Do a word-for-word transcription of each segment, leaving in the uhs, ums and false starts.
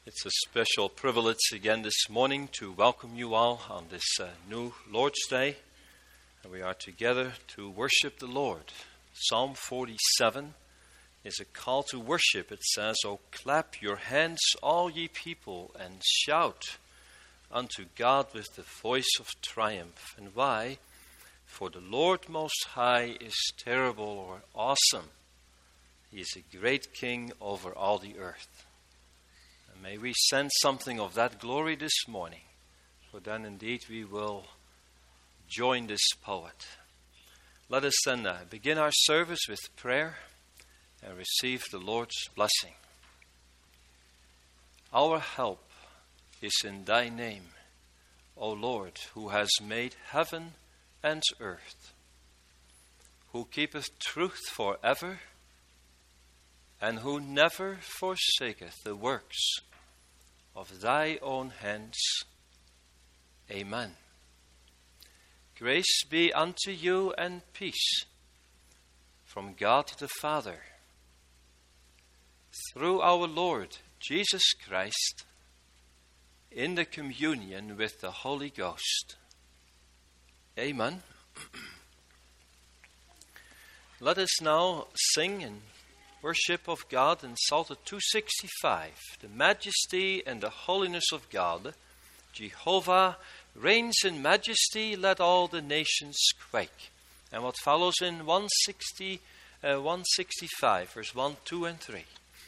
It's a special privilege again this morning to welcome you all on this uh, new Lord's Day. And we are together to worship the Lord. Psalm forty-seven is a call to worship. It says, "O clap your hands, all ye people, and shout unto God with the voice of triumph." And why? For the Lord Most High is terrible or awesome. He is a great king over all the earth. May we sense something of that glory this morning, for then indeed we will join this poet. Let us then uh, begin our service with prayer and receive the Lord's blessing. Our help is in thy name, O Lord, who has made heaven and earth, who keepeth truth forever, and who never forsaketh the works of thy own hands. Amen. Grace be unto you and peace from God the Father, through our Lord Jesus Christ, in the communion with the Holy Ghost. Amen. Let us now sing in worship of God in Psalter two sixty-five. The majesty and the holiness of God. Jehovah reigns in majesty, let all the nations quake. And what follows in one sixty, uh, one sixty-five, verse one, two, and three.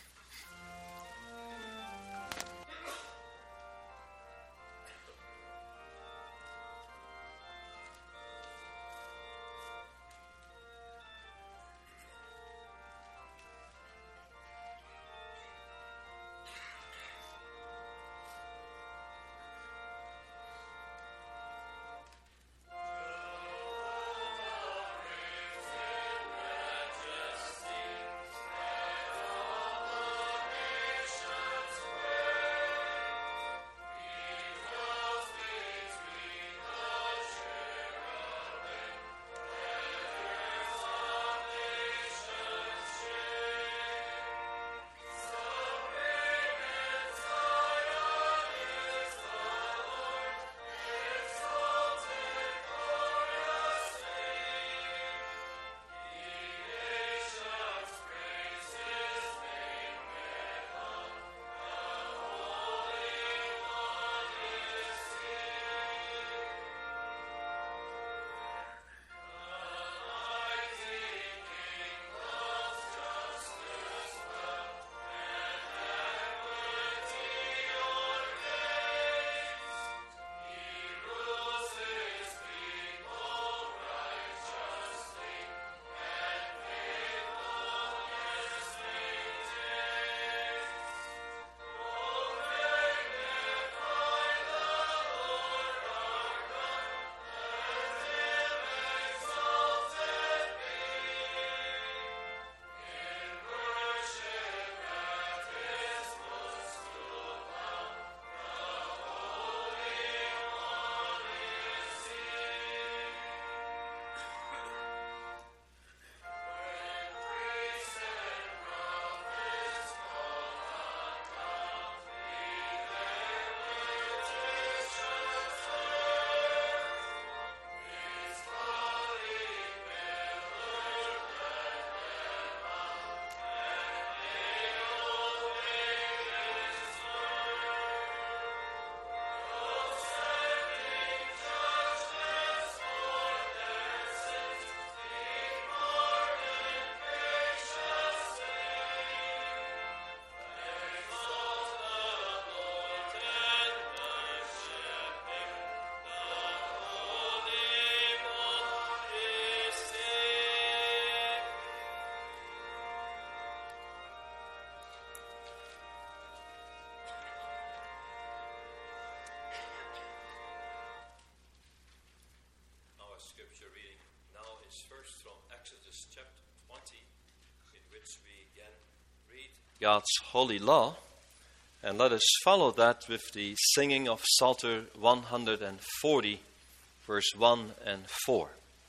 Scripture reading now is first from Exodus chapter twenty, in which we again read God's holy law, and let us follow that with the singing of Psalter one forty, verse one and four.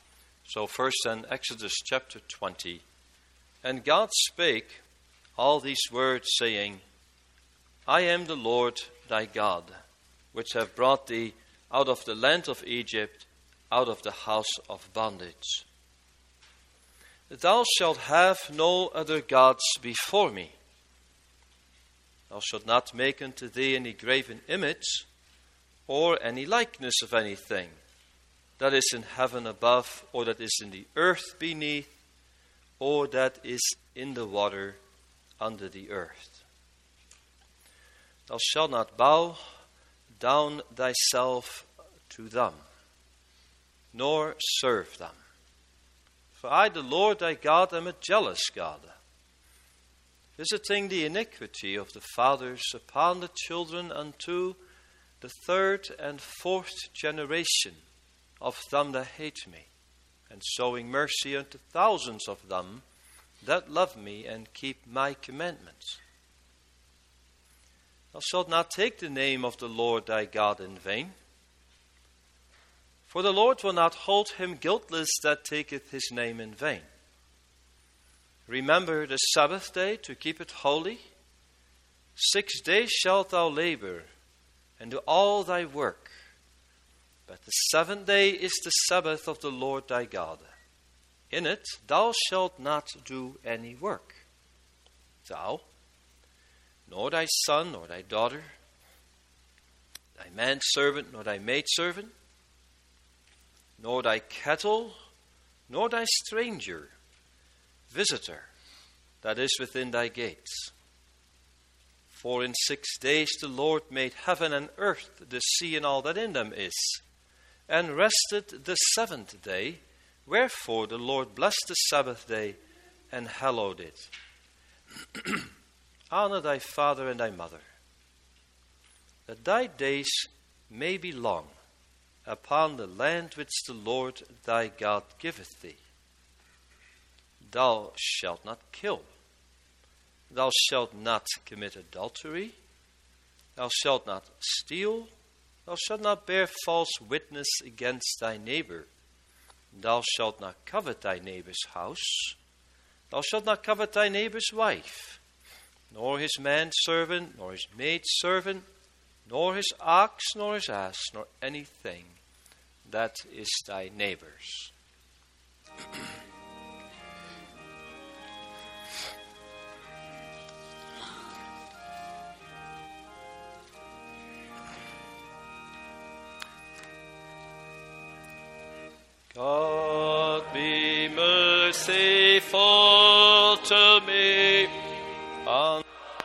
So first then, Exodus chapter twenty. And God spake all these words, saying, I am the Lord thy God, which have brought thee out of the land of Egypt, out of the house of bondage. Thou shalt have no other gods before me. Thou shalt not make unto thee any graven image, or any likeness of anything that is in heaven above, or that is in the earth beneath, or that is in the water under the earth. Thou shalt not bow down thyself to them, nor serve them. For I, the Lord thy God, am a jealous God, visiting the iniquity of the fathers upon the children unto the third and fourth generation of them that hate me, and showing mercy unto thousands of them that love me and keep my commandments. Thou shalt not take the name of the Lord thy God in vain, for the Lord will not hold him guiltless that taketh his name in vain. Remember the Sabbath day to keep it holy. Six days shalt thou labor, and do all thy work. But the seventh day is the Sabbath of the Lord thy God. In it thou shalt not do any work. Thou, nor thy son, nor thy daughter, thy manservant, nor thy maidservant, nor thy cattle, nor thy stranger, visitor, that is within thy gates. For in six days the Lord made heaven and earth, the sea and all that in them is, and rested the seventh day. Wherefore the Lord blessed the Sabbath day and hallowed it. Honor thy father and thy mother, that thy days may be long upon the land which the Lord thy God giveth thee. Thou shalt not kill. Thou shalt not commit adultery. Thou shalt not steal. Thou shalt not bear false witness against thy neighbor. Thou shalt not covet thy neighbor's house. Thou shalt not covet thy neighbor's wife, nor his manservant, nor his maidservant, nor his ox, nor his ass, nor anything that is thy neighbor's. God be merciful to me. On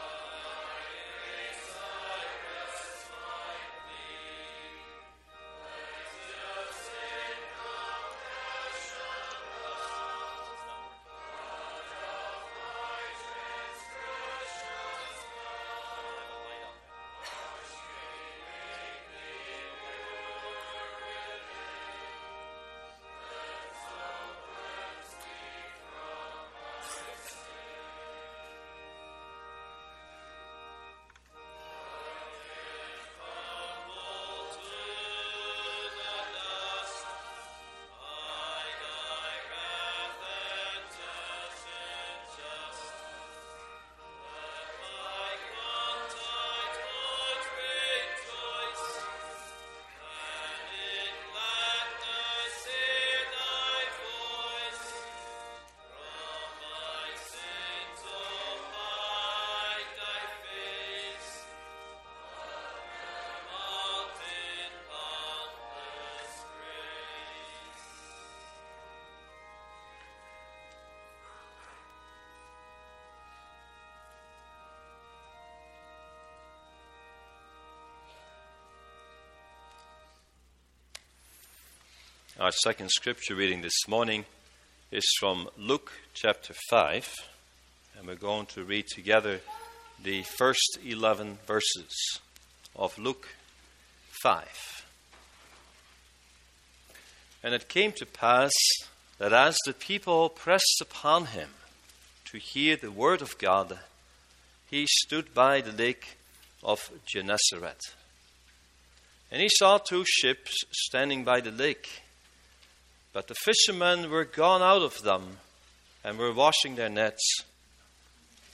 Our second scripture reading this morning is from Luke chapter five, and we're going to read together the first eleven verses of Luke five. And it came to pass that as the people pressed upon him to hear the word of God, he stood by the lake of Gennesaret. And he saw two ships standing by the lake, but the fishermen were gone out of them and were washing their nets.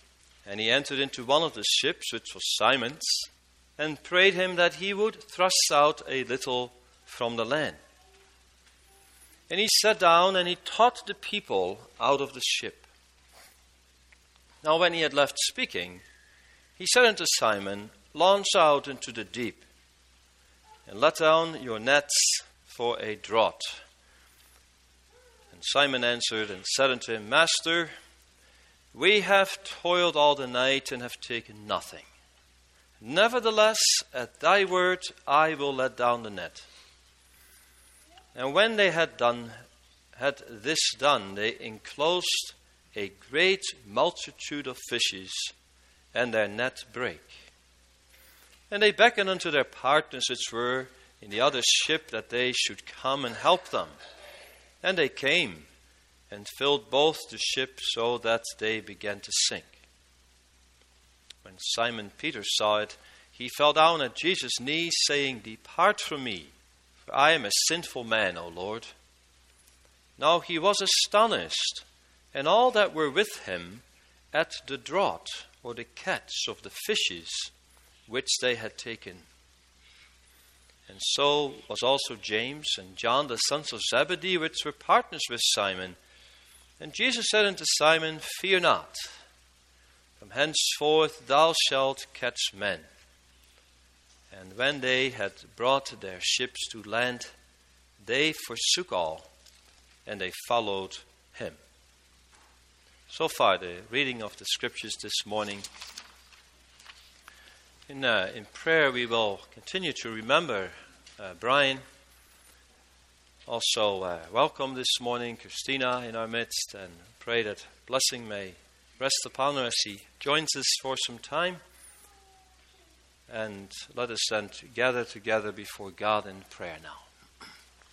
And he entered into one of the ships, which was Simon's, and prayed him that he would thrust out a little from the land. And he sat down and he taught the people out of the ship. Now when he had left speaking, he said unto Simon, Launch out into the deep, and let down your nets for a draught. And Simon answered and said unto him, Master, we have toiled all the night and have taken nothing. Nevertheless, at thy word I will let down the net. And when they had done, had this done, they enclosed a great multitude of fishes, and their net brake. And they beckoned unto their partners which were in the other ship, that they should come and help them. And they came, and filled both the ship, so that they began to sink. When Simon Peter saw it, he fell down at Jesus' knees, saying, Depart from me, for I am a sinful man, O Lord. Now he was astonished, and all that were with him, at the draught, or the catch of the fishes, which they had taken. And so was also James and John, the sons of Zebedee, which were partners with Simon. And Jesus said unto Simon, Fear not, from henceforth thou shalt catch men. And when they had brought their ships to land, they forsook all, and they followed him. So far, the reading of the scriptures this morning. In, uh, in prayer, we will continue to remember uh, Brian. Also, uh, welcome this morning Christina in our midst, and pray that blessing may rest upon her as he joins us for some time. And let us then gather together before God in prayer now.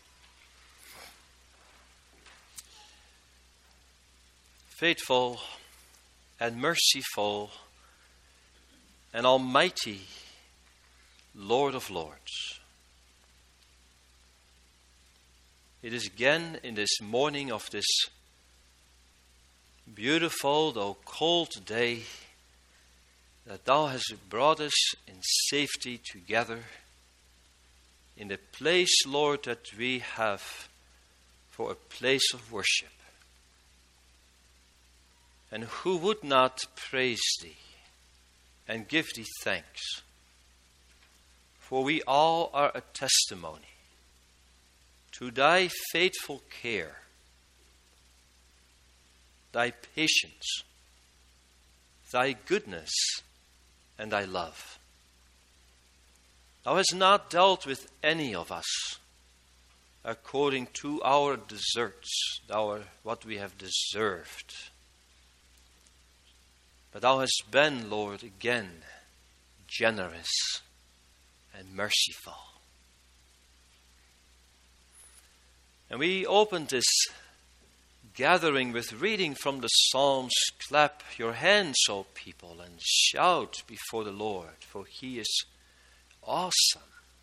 Faithful and merciful and almighty Lord of Lords, it is again in this morning of this beautiful though cold day that thou hast brought us in safety together in the place, Lord, that we have for a place of worship. And who would not praise thee and give thee thanks? For we all are a testimony to thy faithful care, thy patience, thy goodness, and thy love. Thou hast not dealt with any of us according to our deserts, our what we have deserved. But thou hast been, Lord, again generous and merciful. And we opened this gathering with reading from the Psalms. Clap your hands, O people, and shout before the Lord, for he is awesome.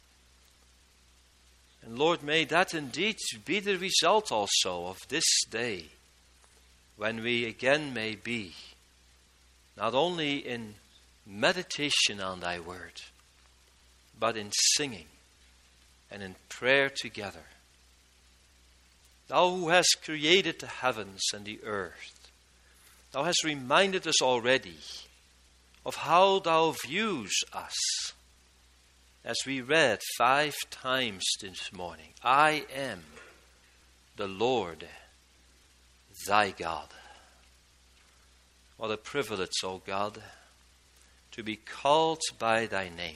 And Lord, may that indeed be the result also of this day, when we again may be not only in meditation on thy word, but in singing and in prayer together. Thou who hast created the heavens and the earth, thou hast reminded us already of how thou views us, as we read five times this morning. I am the Lord thy God. What a privilege, O God, to be called by thy name,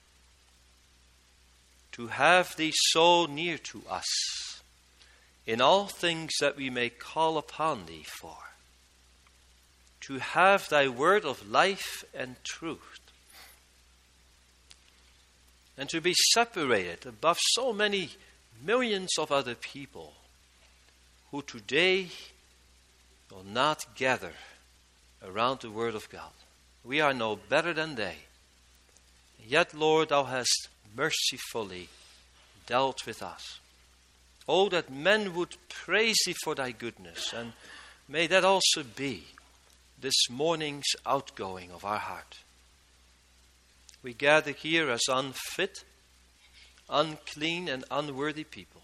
to have thee so near to us in all things that we may call upon thee for, to have thy word of life and truth, and to be separated above so many millions of other people who today will not gather around the word of God. We are no better than they. Yet, Lord, thou hast mercifully dealt with us. Oh, that men would praise thee for thy goodness, and may that also be this morning's outgoing of our heart. We gather here as unfit, unclean, and unworthy people.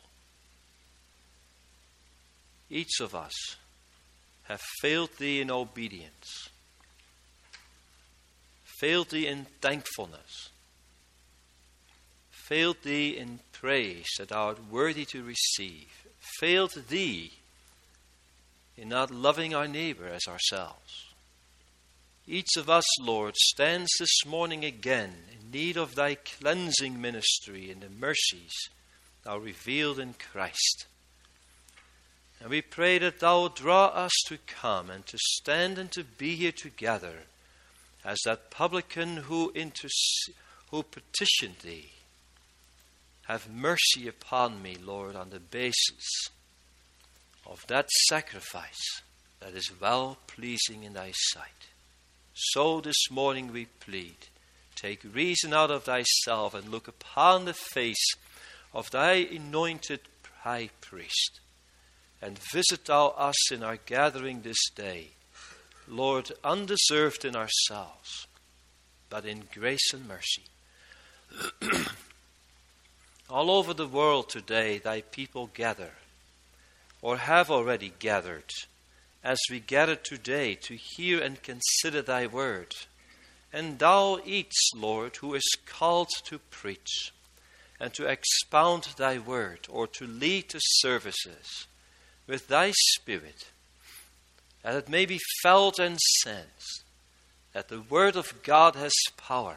Each of us have failed Thee in obedience, failed Thee in thankfulness, failed Thee in praise that Thou art worthy to receive, failed Thee in not loving our neighbor as ourselves. Each of us, Lord, stands this morning again in need of Thy cleansing ministry and the mercies Thou revealed in Christ. And we pray that Thou will draw us to come and to stand and to be here together as that publican who, interce- who petitioned Thee. Have mercy upon me, Lord, on the basis of that sacrifice that is well-pleasing in Thy sight. So this morning we plead, take reason out of Thyself and look upon the face of Thy anointed high priest, and visit Thou us in our gathering this day, Lord, undeserved in ourselves, but in grace and mercy. All over the world today, Thy people gather, or have already gathered, as we gather today to hear and consider Thy word. And Thou each, Lord, who is called to preach and to expound Thy word or to lead the services with Thy Spirit, that it may be felt and sensed that the word of God has power,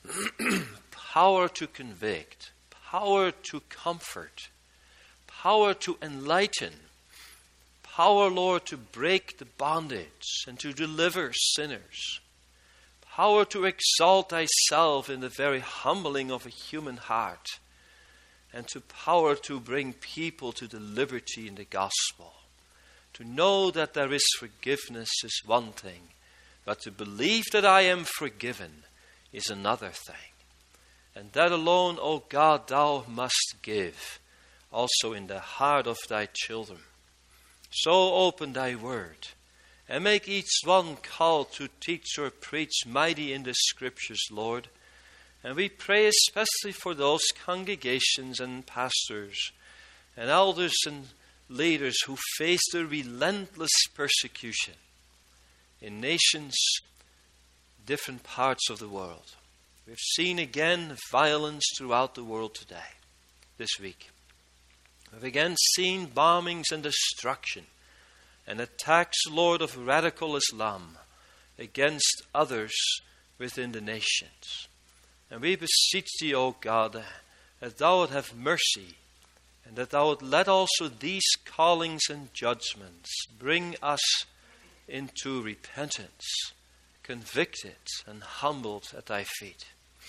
power to convict, power to comfort, power to enlighten, power, Lord, to break the bondage and to deliver sinners, power to exalt Thyself in the very humbling of a human heart, and to power to bring people to the liberty in the gospel. To know that there is forgiveness is one thing, but to believe that I am forgiven is another thing. And that alone, O God, Thou must give, also in the heart of Thy children. So open Thy word, and make each one called to teach or preach mighty in the Scriptures, Lord. And we pray especially for those congregations and pastors and elders and leaders who face the relentless persecution in nations, different parts of the world. We've seen again violence throughout the world today, this week. We've again seen bombings and destruction and attacks, Lord, of radical Islam against others within the nations. And we beseech Thee, O God, that Thou would have mercy, and that Thou would let also these callings and judgments bring us into repentance, convicted and humbled at Thy feet.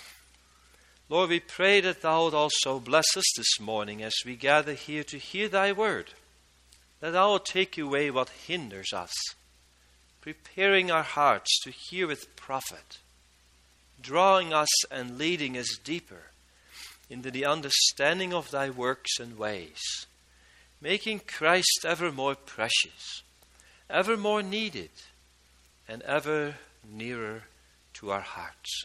Lord, we pray that Thou would also bless us this morning as we gather here to hear Thy word, that Thou would take away what hinders us, preparing our hearts to hear with profit, drawing us and leading us deeper into the understanding of Thy works and ways, making Christ ever more precious, ever more needed, and ever nearer to our hearts.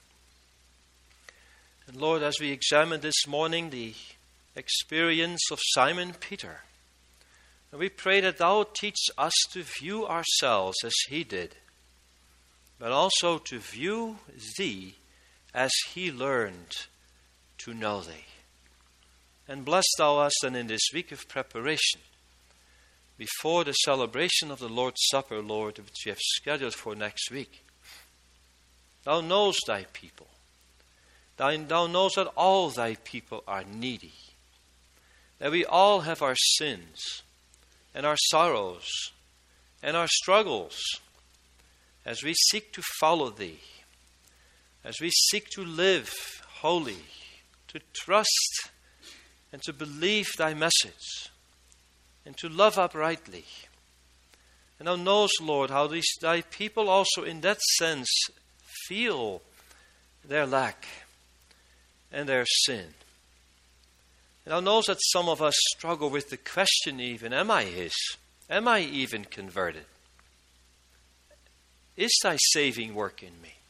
And Lord, as we examine this morning the experience of Simon Peter, and we pray that Thou would teach us to view ourselves as he did, but also to view Thee as he learned to know Thee. And bless Thou us then in this week of preparation, before the celebration of the Lord's Supper, Lord, which we have scheduled for next week. Thou knowest Thy people. Thou, thou knowest that all Thy people are needy, that we all have our sins and our sorrows and our struggles, as we seek to follow Thee, as we seek to live holy, to trust and to believe Thy message, and to love uprightly. And Thou knowest, Lord, how these Thy people also in that sense feel their lack and their sin. And Thou knowest that some of us struggle with the question even, am I His? Am I even converted? is thy saving work in me?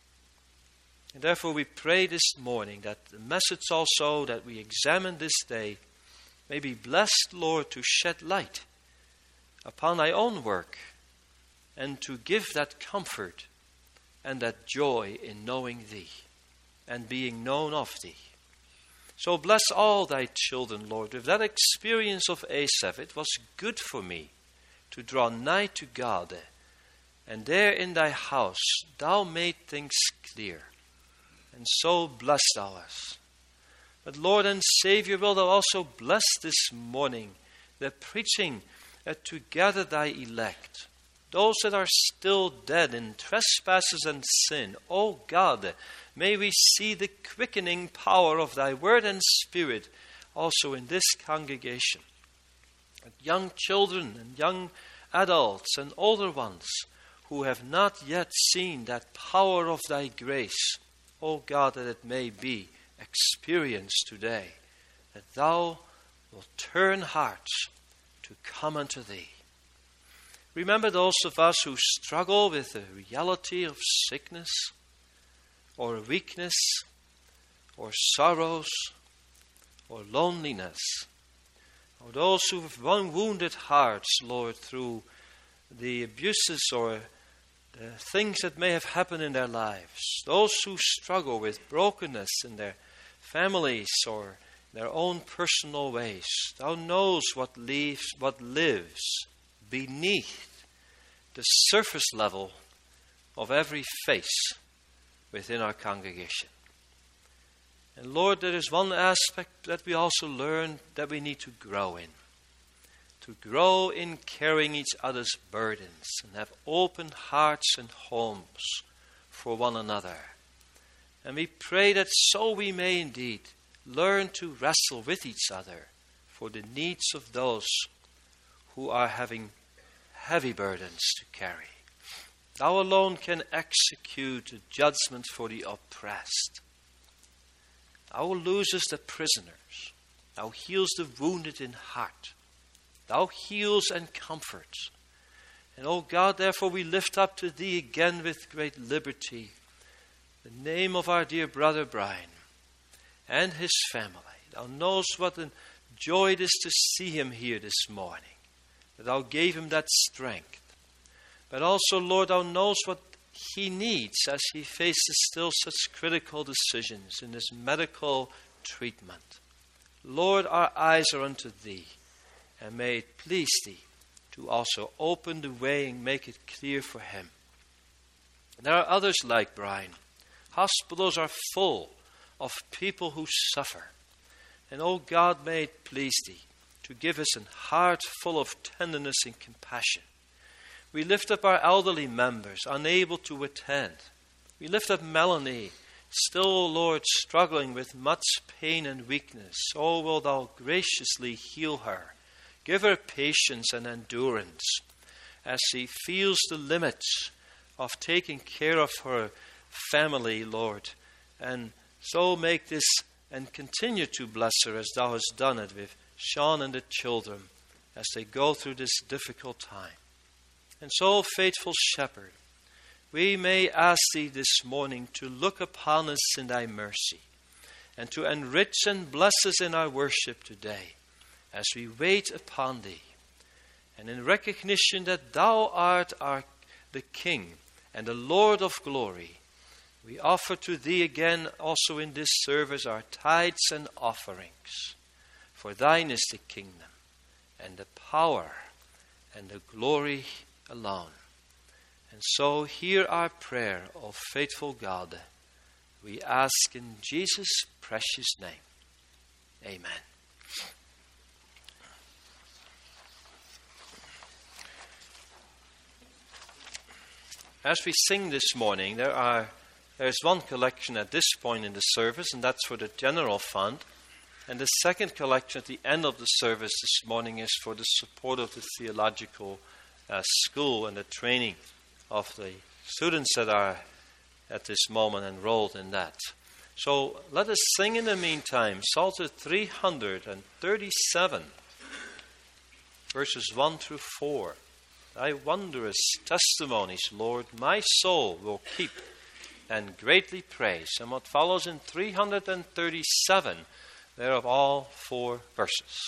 And therefore we pray this morning that the message also that we examine this day may be blessed, Lord, to shed light upon thy own work and to give that comfort and that joy in knowing thee and being known of thee. So bless all thy children, Lord. With that experience of Asaph, it was good for me to draw nigh to God, and there in thy house thou made things clear. And so bless thou us. But Lord and Savior, will thou also bless this morning the preaching uh, to gather thy elect, those that are still dead in trespasses and sin. O God, may we see the quickening power of thy word and spirit also in this congregation. And young children and young adults and older ones who have not yet seen that power of thy grace, O God, that it may be experienced today, that thou wilt turn hearts to come unto thee. Remember those of us who struggle with the reality of sickness or weakness or sorrows or loneliness, or those who have wounded hearts, Lord, through the abuses or the things that may have happened in their lives, those who struggle with brokenness in their families or their own personal ways. Thou knows what lives, what lives beneath the surface level of every face within our congregation. And Lord, there is one aspect that we also learn that we need to grow in. To grow in carrying each other's burdens and have open hearts and homes for one another. And we pray that so we may indeed learn to wrestle with each other for the needs of those who are having heavy burdens to carry. Thou alone can execute the judgment for the oppressed. Thou loosest the prisoners. Thou heals the wounded in heart. Thou heals and comforts. And, O God, therefore we lift up to thee again with great liberty the name of our dear brother Brian and his family. Thou knowest what a joy it is to see him here this morning, that thou gave him that strength. But also, Lord, thou knowest what he needs as he faces still such critical decisions in his medical treatment. Lord, our eyes are unto thee. And may it please thee to also open the way and make it clear for him. There are others like Brian. Hospitals are full of people who suffer. And, O God, may it please thee to give us a heart full of tenderness and compassion. We lift up our elderly members, unable to attend. We lift up Melanie, still, Lord, struggling with much pain and weakness. Oh, will thou graciously heal her. Give her patience and endurance as she feels the limits of taking care of her family, Lord. And so make this and continue to bless her as thou hast done it with Sean and the children as they go through this difficult time. And so, faithful Shepherd, we may ask thee this morning to look upon us in thy mercy and to enrich and bless us in our worship today, as we wait upon thee, and in recognition that thou art our, the King and the Lord of glory, we offer to thee again also in this service our tithes and offerings. For thine is the kingdom and the power and the glory alone. And so hear our prayer, O faithful God. We ask in Jesus' precious name. Amen. As we sing this morning, there are there's one collection at this point in the service, and that's for the general fund. And the second collection at the end of the service this morning is for the support of the theological uh, school and the training of the students that are at this moment enrolled in that. So let us sing in the meantime Psalter three hundred thirty-seven, verses one through four. Thy wondrous testimonies, Lord, my soul will keep and greatly praise. And what follows in three hundred thirty-seven, thereof all four verses.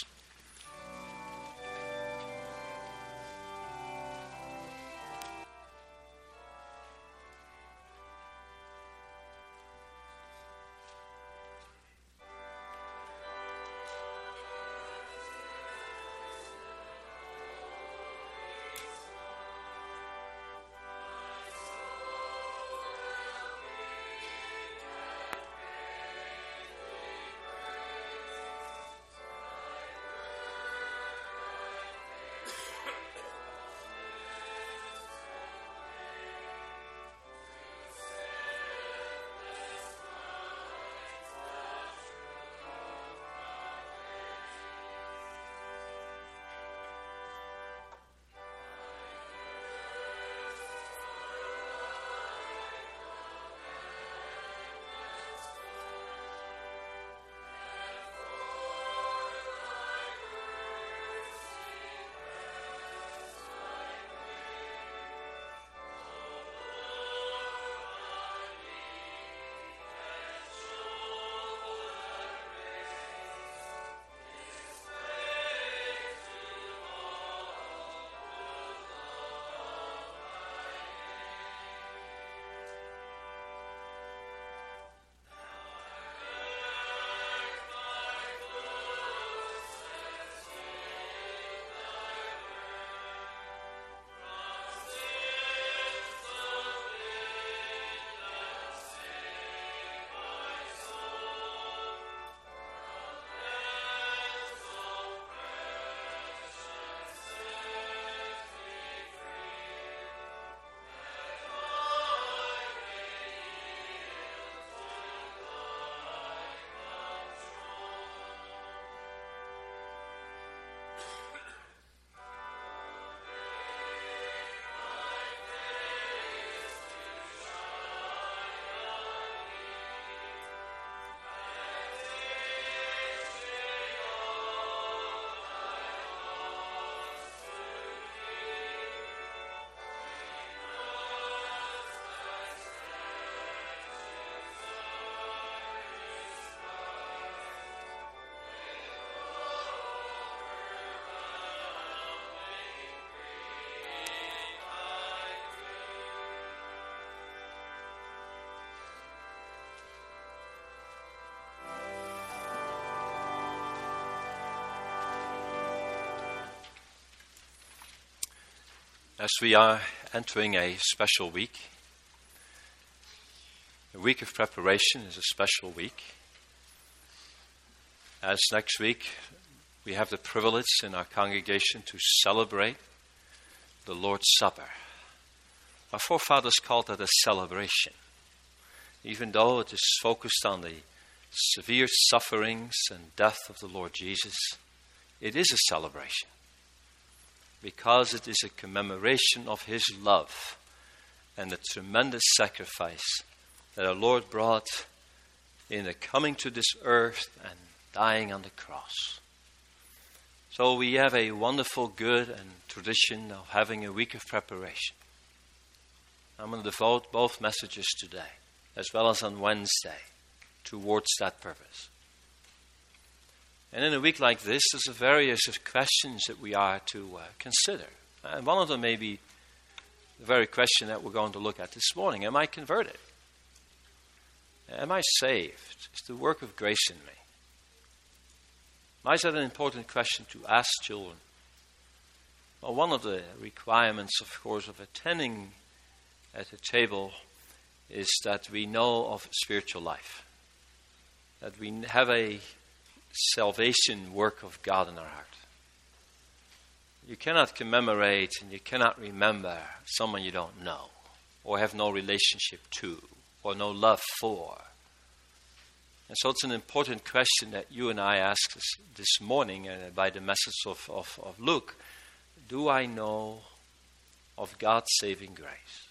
As we are entering a special week, a week of preparation is a special week. As next week we have the privilege in our congregation to celebrate the Lord's Supper. Our forefathers called that a celebration. Even though it is focused on the severe sufferings and death of the Lord Jesus, it is a celebration, because it is a commemoration of His love and the tremendous sacrifice that our Lord brought in the coming to this earth and dying on the cross. So we have a wonderful, good and tradition of having a week of preparation. I'm going to devote both messages today, as well as on Wednesday, towards that purpose. And in a week like this, there's a various of questions that we are to uh, consider. And one of them may be the very question that we're going to look at this morning. Am I converted? Am I saved? Is the work of grace in me? Why is that an important question to ask children? Well, one of the requirements, of course, of attending at the table is that we know of spiritual life. That we have a salvation work of God in our heart. You cannot commemorate and you cannot remember someone you don't know or have no relationship to or no love for. And so it's an important question that you and I ask this, this morning uh, by the message of, of, of Luke. Do I know of God's saving grace?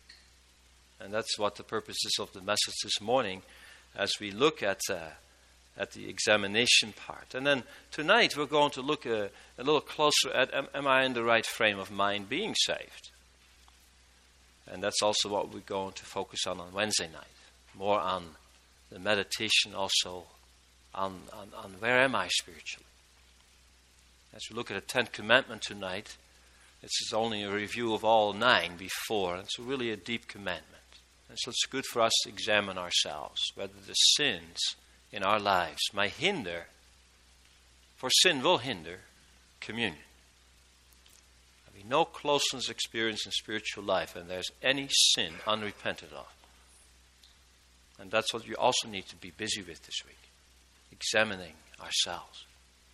And that's what the purpose is of the message this morning as we look at uh, at the examination part. And then tonight we're going to look a, a little closer at, am, am I in the right frame of mind being saved? And that's also what we're going to focus on on Wednesday night. More on the meditation also on, on, on where am I spiritually. As we look at the Tenth Commandment tonight, this is only a review of all nine before. It's really a deep commandment. And so it's good for us to examine ourselves, whether the sins in our lives might hinder, for sin will hinder, communion. There'll be no closeness experience in spiritual life, and there's any sin unrepented of. And that's what you also need to be busy with this week, examining ourselves.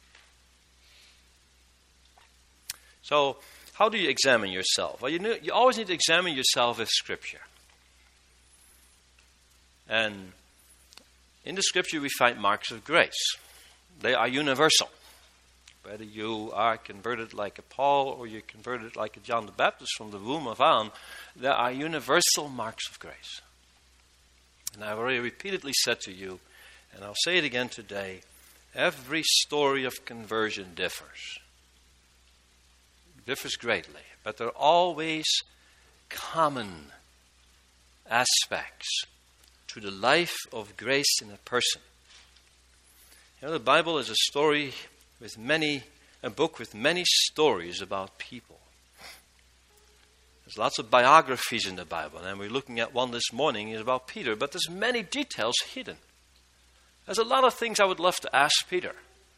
So, how do you examine yourself? Well, you, know, you always need to examine yourself with Scripture. And in the Scripture we find marks of grace. They are universal. Whether you are converted like a Paul or you're converted like a John the Baptist from the womb of on, there are universal marks of grace. And I've already repeatedly said to you, and I'll say it again today, every story of conversion differs. Differs greatly, but there are always common aspects to the life of grace in a person. You know, the Bible is a story with many, a book with many stories about people. There's lots of biographies in the Bible, and we're looking at one this morning is about Peter, but there's many details hidden. There's a lot of things I would love to ask Peter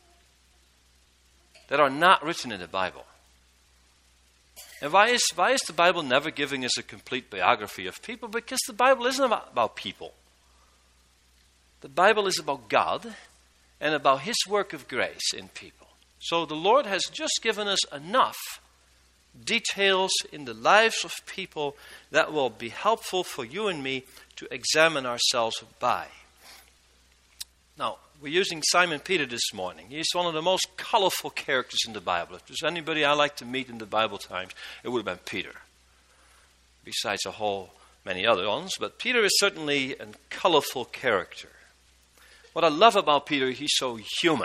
that are not written in the Bible. And why is, why is the Bible never giving us a complete biography of people? Because the Bible isn't about, about people. The Bible is about God and about His work of grace in people. So the Lord has just given us enough details in the lives of people that will be helpful for you and me to examine ourselves by. Now, we're using Simon Peter this morning. He's one of the most colorful characters in the Bible. If there's anybody I like to meet in the Bible times, it would have been Peter. Besides a whole many other ones, but Peter is certainly a colorful character. What I love about Peter, he's so human.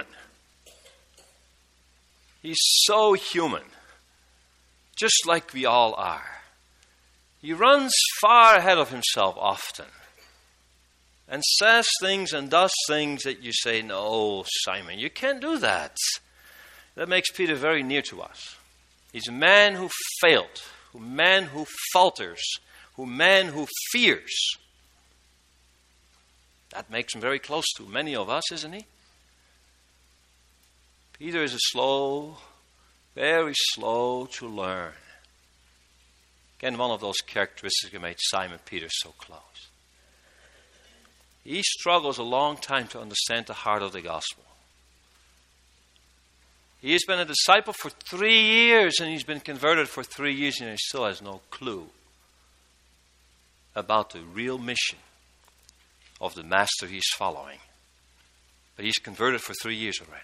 He's so human. Just like we all are. He runs far ahead of himself often. And says things and does things that you say, no, Simon, you can't do that. That makes Peter very near to us. He's a man who failed, a man who falters, a man who fears. That makes him very close to many of us, isn't he? Peter is a slow, very slow to learn. Again, one of those characteristics that made Simon Peter so close. He struggles a long time to understand the heart of the gospel. He has been a disciple for three years and he's been converted for three years and he still has no clue about the real mission of the master he's following. But he's converted for three years already.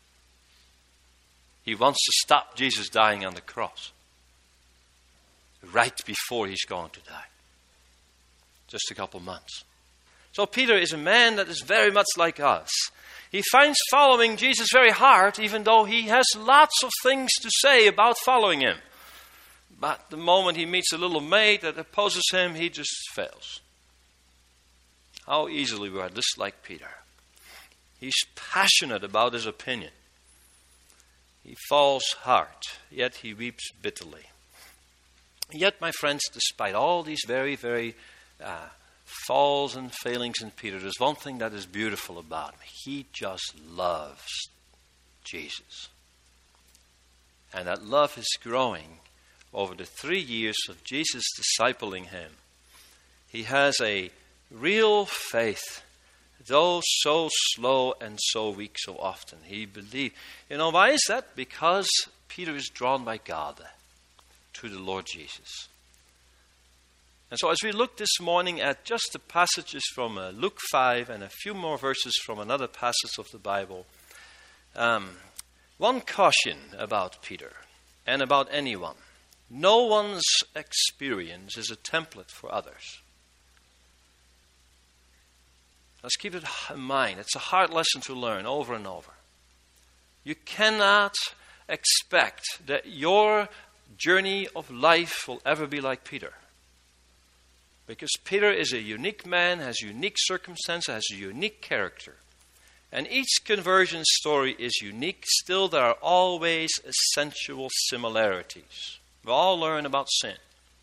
He wants to stop Jesus dying on the cross right before he's going to die. Just a couple months. So Peter is a man that is very much like us. He finds following Jesus very hard, even though he has lots of things to say about following him. But the moment he meets a little maid that opposes him, he just fails. How easily we are just like Peter. He's passionate about his opinion. He falls hard, yet he weeps bitterly. Yet, my friends, despite all these very, very uh, falls and failings in Peter, there's one thing that is beautiful about him. He just loves Jesus. And that love is growing over the three years of Jesus discipling him. He has a real faith, though so slow and so weak so often. He believed. You know, why is that? Because Peter is drawn by God to the Lord Jesus. And so as we look this morning at just the passages from uh, Luke five and a few more verses from another passage of the Bible, um, one caution about Peter and about anyone. No one's experience is a template for others. Let's keep it in mind. It's a hard lesson to learn over and over. You cannot expect that your journey of life will ever be like Peter. Because Peter is a unique man, has unique circumstances, has a unique character. And each conversion story is unique. Still, there are always essential similarities. We all learn about sin.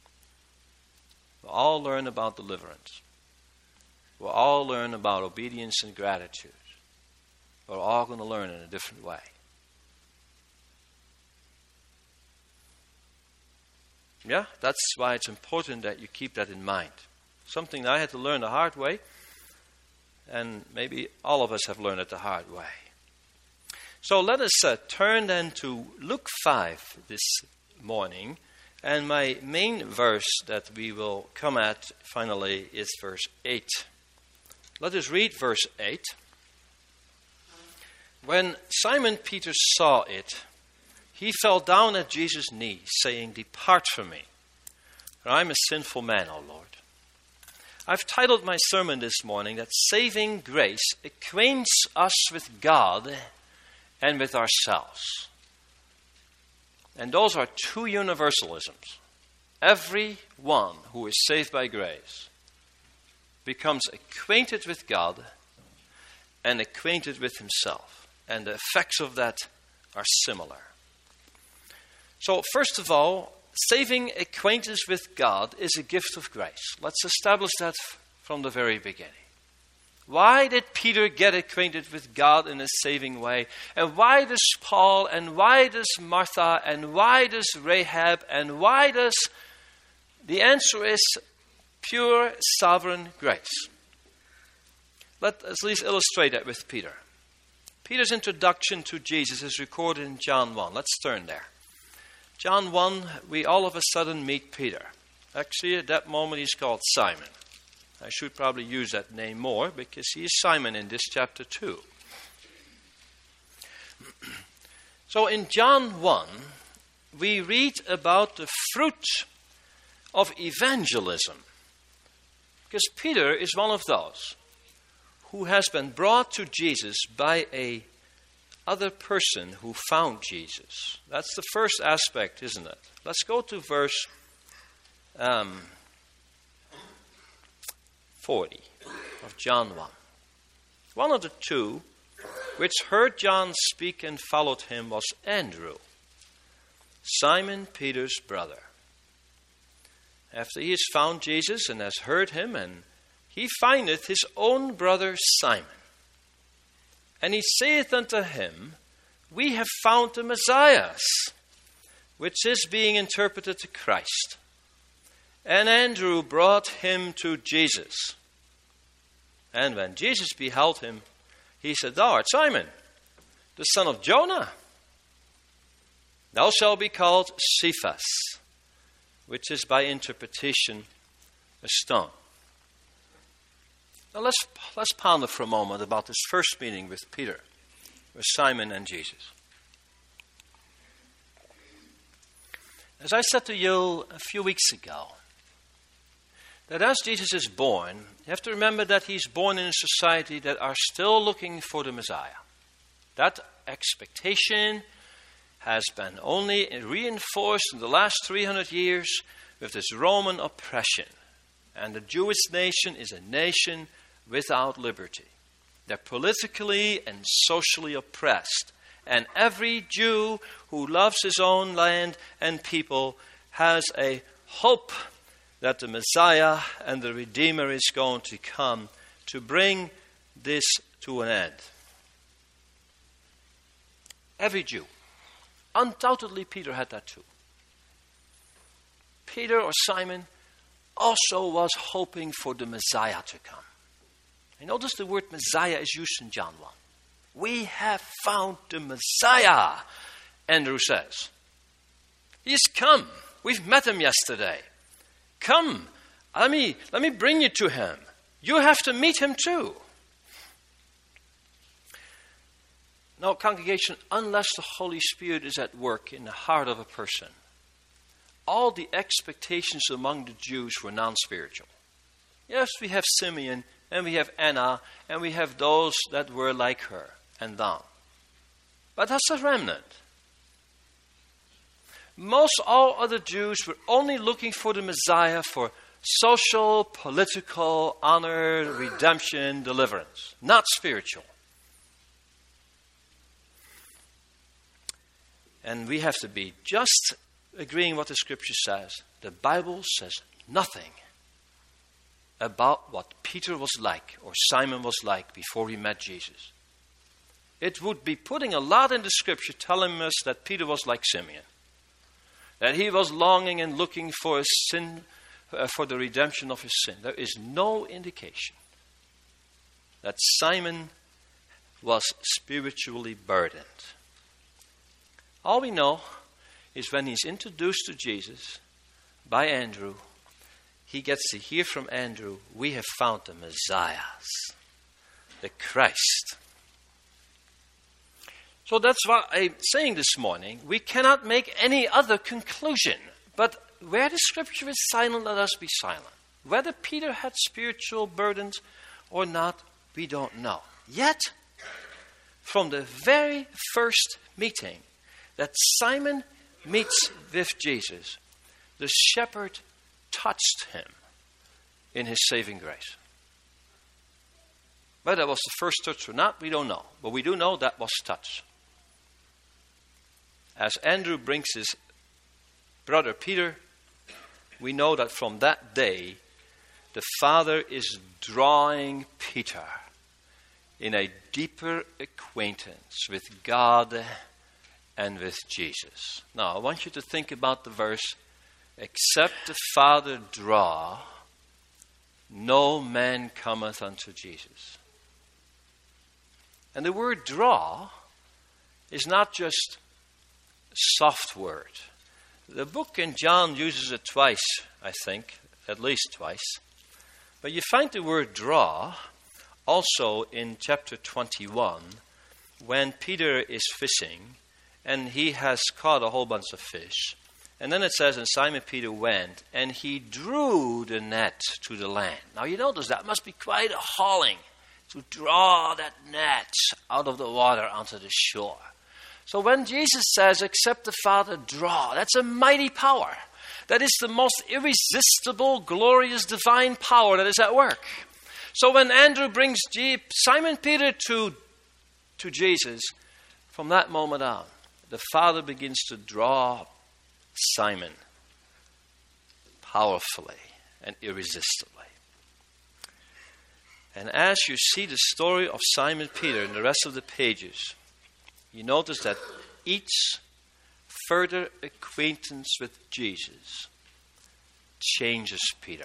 We all learn about deliverance. We all learn about obedience and gratitude. We're all going to learn in a different way. Yeah, that's why it's important that you keep that in mind. Something that I had to learn the hard way, and maybe all of us have learned it the hard way. So let us uh, turn then to Luke five this morning, and my main verse that we will come at finally is verse eight. Let us read verse eight. When Simon Peter saw it, he fell down at Jesus' knees, saying, "Depart from me, for I am a sinful man, O Lord." I've titled my sermon this morning that Saving Grace Acquaints Us with God and with Ourselves. And those are two universalisms. Everyone who is saved by grace becomes acquainted with God and acquainted with himself. And the effects of that are similar. So, first of all, saving acquaintance with God is a gift of grace. Let's establish that from the very beginning. Why did Peter get acquainted with God in a saving way? And why does Paul, and why does Martha, and why does Rahab, and why does... The answer is pure sovereign grace. Let us at least illustrate that with Peter. Peter's introduction to Jesus is recorded in John one. Let's turn there. John one, we all of a sudden meet Peter. Actually, at that moment he's called Simon. I should probably use that name more because he is Simon in this chapter two. So in John one, we read about the fruit of evangelism. Because Peter is one of those who has been brought to Jesus by a other person who found Jesus. That's the first aspect, isn't it? Let's go to verse um, forty of John one. One of the two which heard John speak and followed him was Andrew, Simon Peter's brother. After he has found Jesus and has heard him, and he findeth his own brother Simon. And he saith unto him, We have found the Messiah, which is being interpreted to Christ. And Andrew brought him to Jesus. And when Jesus beheld him, he said, Thou art Simon, the son of Jonah. Thou shalt be called Cephas, which is by interpretation a stone. Now let's, let's ponder for a moment about this first meeting with Peter, with Simon and Jesus. As I said to you a few weeks ago, that as Jesus is born, you have to remember that he's born in a society that are still looking for the Messiah. That expectation has been only reinforced in the last three hundred years with this Roman oppression. And the Jewish nation is a nation without liberty. They're politically and socially oppressed. And every Jew who loves his own land and people has a hope that the Messiah and the Redeemer is going to come to bring this to an end. Every Jew. Undoubtedly, Peter had that too. Peter or Simon also was hoping for the Messiah to come. You notice the word Messiah is used in John one. We have found the Messiah, Andrew says. He's come. We've met him yesterday. Come, let me, let me bring you to him. You have to meet him too. Now, congregation, unless the Holy Spirit is at work in the heart of a person, all the expectations among the Jews were non-spiritual. Yes, we have Simeon, and we have Anna, and we have those that were like her, and down. But that's a remnant. Most all other Jews were only looking for the Messiah for social, political, honor, redemption, deliverance, not spiritual. And we have to be just agreeing what the Scripture says. The Bible says nothing about what Peter was like or Simon was like before he met Jesus. It would be putting a lot in the Scripture telling us that Peter was like Simeon, that he was longing and looking for his sin, uh, for the redemption of his sin. There is no indication that Simon was spiritually burdened. All we know is when he's introduced to Jesus by Andrew, he gets to hear from Andrew, we have found the Messiah, the Christ. So that's what I'm saying this morning. We cannot make any other conclusion. But where the Scripture is silent, let us be silent. Whether Peter had spiritual burdens or not, we don't know. Yet, from the very first meeting that Simon meets with Jesus, the shepherd touched him in his saving grace. Whether that was the first touch or not, we don't know. But we do know that was touch. As Andrew brings his brother Peter, we know that from that day, the Father is drawing Peter in a deeper acquaintance with God and with Jesus. Now, I want you to think about the verse, except the Father draw, no man cometh unto Jesus. And the word draw is not just a soft word. The book in John uses it twice, I think, at least twice. But you find the word draw also in chapter twenty-one, when Peter is fishing and he has caught a whole bunch of fish. And then it says, and Simon Peter went and he drew the net to the land. Now you notice that must be quite a hauling to draw that net out of the water onto the shore. So when Jesus says, except the Father draw, that's a mighty power. That is the most irresistible, glorious, divine power that is at work. So when Andrew brings G- Simon Peter to, to Jesus, from that moment on, the Father begins to draw Simon powerfully and irresistibly. And as you see the story of Simon Peter in the rest of the pages, you notice that each further acquaintance with Jesus changes Peter.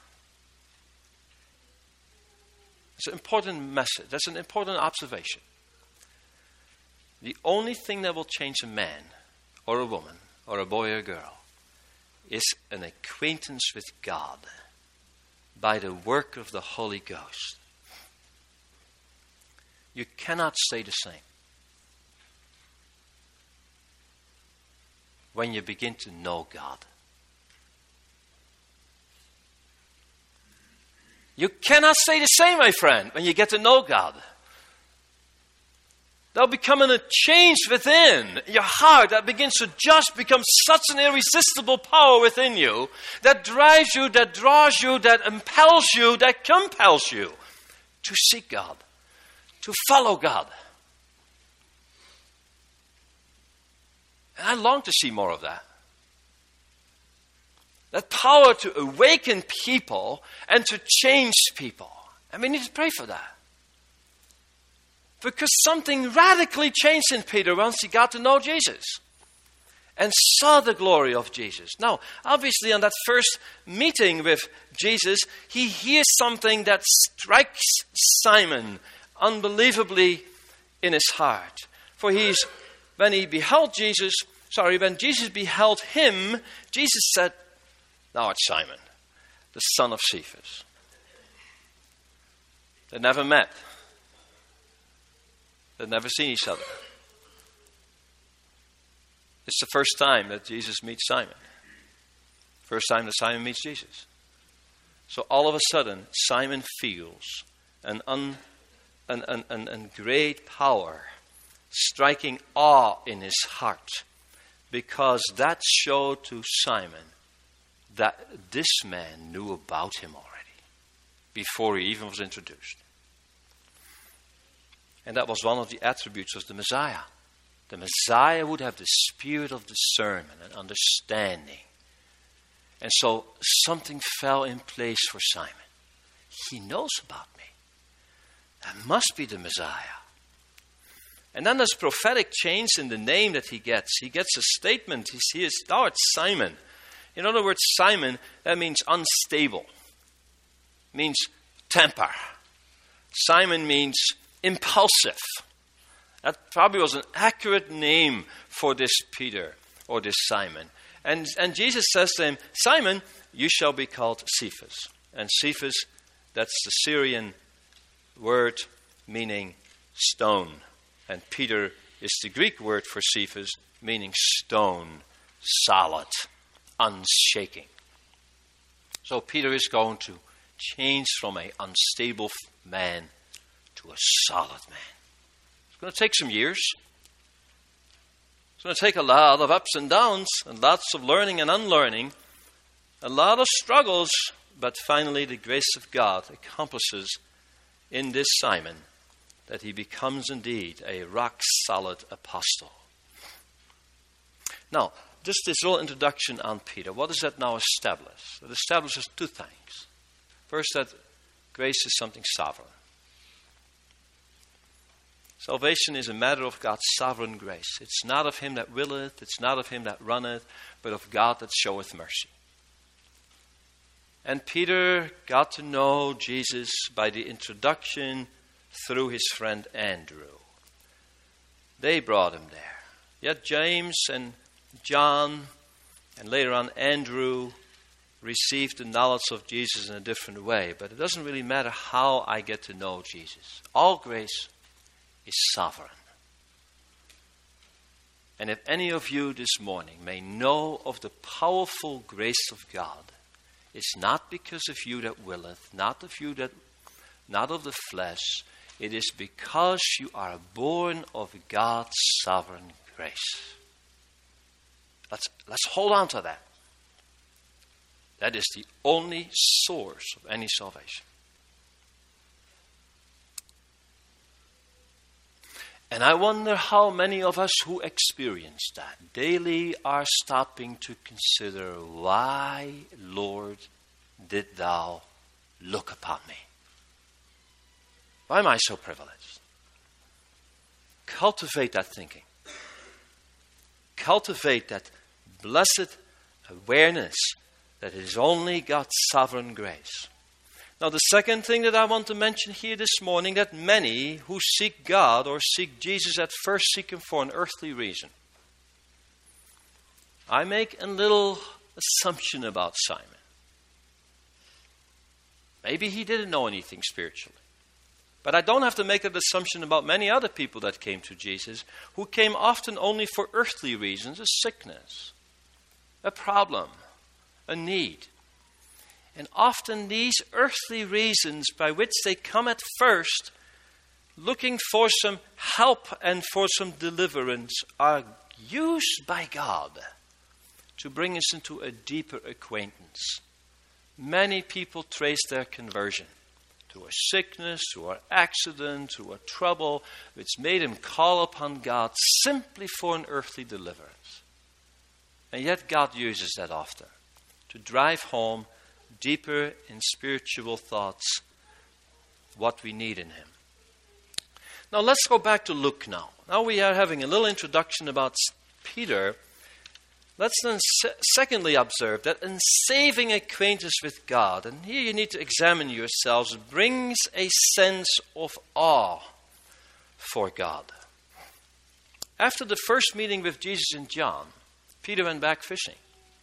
It's an important message. That's an important observation. The only thing that will change a man or a woman or a boy or a girl is an acquaintance with God by the work of the Holy Ghost. You cannot stay the same when you begin to know God. You cannot stay the same, my friend, when you get to know God. There'll become a change within your heart that begins to just become such an irresistible power within you that drives you, that draws you, that impels you, that compels you to seek God, to follow God. And I long to see more of that. That power to awaken people and to change people. And we need to pray for that. Because something radically changed in Peter once he got to know Jesus and saw the glory of Jesus. Now, obviously on that first meeting with Jesus, he hears something that strikes Simon unbelievably in his heart. For he's, when he beheld Jesus, sorry, when Jesus beheld him, Jesus said, now it's Simon, the son of Cephas. They never met. They'd never seen each other. It's the first time that Jesus meets Simon. First time that Simon meets Jesus. So all of a sudden, Simon feels and, un, and, and, and, and great power, striking awe in his heart, because that showed to Simon that this man knew about him already, before he even was introduced. And that was one of the attributes of the Messiah. The Messiah would have the spirit of discernment and understanding. And so something fell in place for Simon. He knows about me. That must be the Messiah. And then there's prophetic change in the name that he gets. He gets a statement. He says, now it's Simon. In other words, Simon, that means unstable. Means temper. Simon means impulsive. That probably was an accurate name for this Peter or this Simon. And, and Jesus says to him, Simon, you shall be called Cephas. And Cephas, that's the Syrian word meaning stone. And Peter is the Greek word for Cephas, meaning stone, solid, unshaking. So Peter is going to change from an unstable man to a solid man. It's going to take some years. It's going to take a lot of ups and downs, and lots of learning and unlearning, a lot of struggles, but finally the grace of God accomplishes in this Simon that he becomes indeed a rock-solid apostle. Now, just this little introduction on Peter, what does that now establish? It establishes two things. First, that grace is something sovereign. Salvation is a matter of God's sovereign grace. It's not of him that willeth, it's not of him that runneth, but of God that showeth mercy. And Peter got to know Jesus by the introduction through his friend Andrew. They brought him there. Yet James and John, and later on Andrew, received the knowledge of Jesus in a different way. But it doesn't really matter how I get to know Jesus. All grace is sovereign. And if any of you this morning may know of the powerful grace of God, it's not because of you that willeth, not of you that, not of the flesh. It is because you are born of God's sovereign grace. Let's, let's hold on to that. That is the only source of any salvation. And I wonder how many of us who experience that daily are stopping to consider, why, Lord, did thou look upon me? Why am I so privileged? Cultivate that thinking. Cultivate that blessed awareness that it is only God's sovereign grace. Now, the second thing that I want to mention here this morning, that many who seek God or seek Jesus at first seek him for an earthly reason. I make a little assumption about Simon. Maybe he didn't know anything spiritually. But I don't have to make that assumption about many other people that came to Jesus, who came often only for earthly reasons, a sickness, a problem, a need. And often these earthly reasons by which they come at first, looking for some help and for some deliverance, are used by God to bring us into a deeper acquaintance. Many people trace their conversion to a sickness, to an accident, to a trouble, which made him call upon God simply for an earthly deliverance. And yet God uses that often to drive home deeper in spiritual thoughts what we need in him. Now let's go back to Luke now. Now we are having a little introduction about Peter. Let's then se- secondly observe that in saving acquaintance with God, and here you need to examine yourselves, brings a sense of awe for God. After the first meeting with Jesus and John, Peter went back fishing.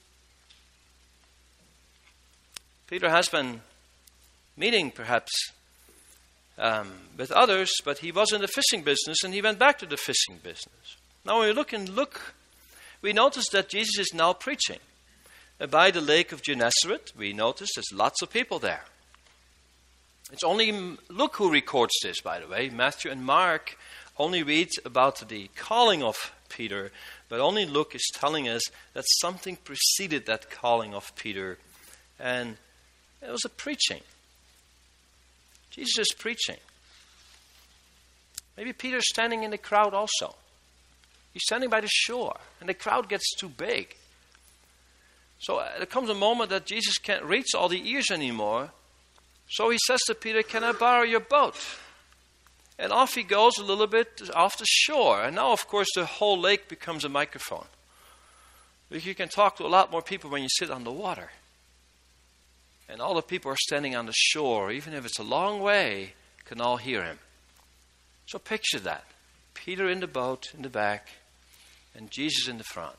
Peter has been meeting perhaps um, with others, but he was in the fishing business and he went back to the fishing business. Now when we look in Luke, we notice that Jesus is now preaching. Uh, by the lake of Gennesaret, we notice there's lots of people there. It's only Luke who records this, by the way. Matthew and Mark only read about the calling of Peter, but only Luke is telling us that something preceded that calling of Peter, and it was a preaching. Jesus is preaching. Maybe Peter's standing in the crowd also. He's standing by the shore, and the crowd gets too big. So uh, there comes a moment that Jesus can't reach all the ears anymore. So he says to Peter, "Can I borrow your boat?" And off he goes a little bit off the shore. And now, of course, the whole lake becomes a microphone. You can talk to a lot more people when you sit on the water. And all the people are standing on the shore, even if it's a long way, can all hear him. So picture that. Peter in the boat in the back, and Jesus in the front.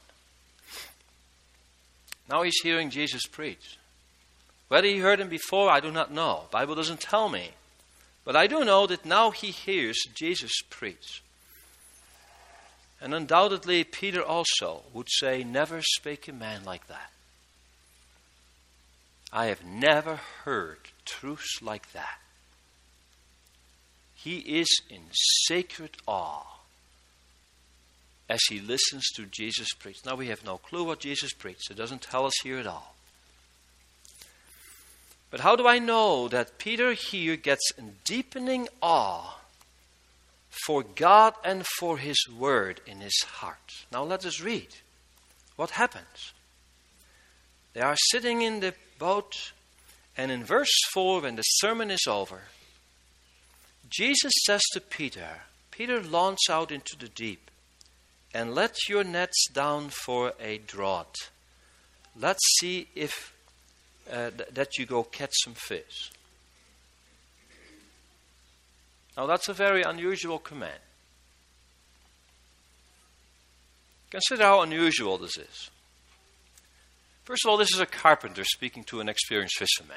Now he's hearing Jesus preach. Whether he heard him before, I do not know. The Bible doesn't tell me. But I do know that now he hears Jesus preach. And undoubtedly, Peter also would say, "Never spake a man like that. I have never heard truths like that." He is in sacred awe as he listens to Jesus preach. Now we have no clue what Jesus preached. It doesn't tell us here at all. But how do I know that Peter here gets in deepening awe for God and for his word in his heart? Now let us read. What happens? They are sitting in the boat, and in verse four, when the sermon is over, Jesus says to Peter, "Peter, launch out into the deep and let your nets down for a draught. Let's see if uh, th- that you go catch some fish." Now that's a very unusual command. Consider how unusual this is. First of all, this is a carpenter speaking to an experienced fisherman.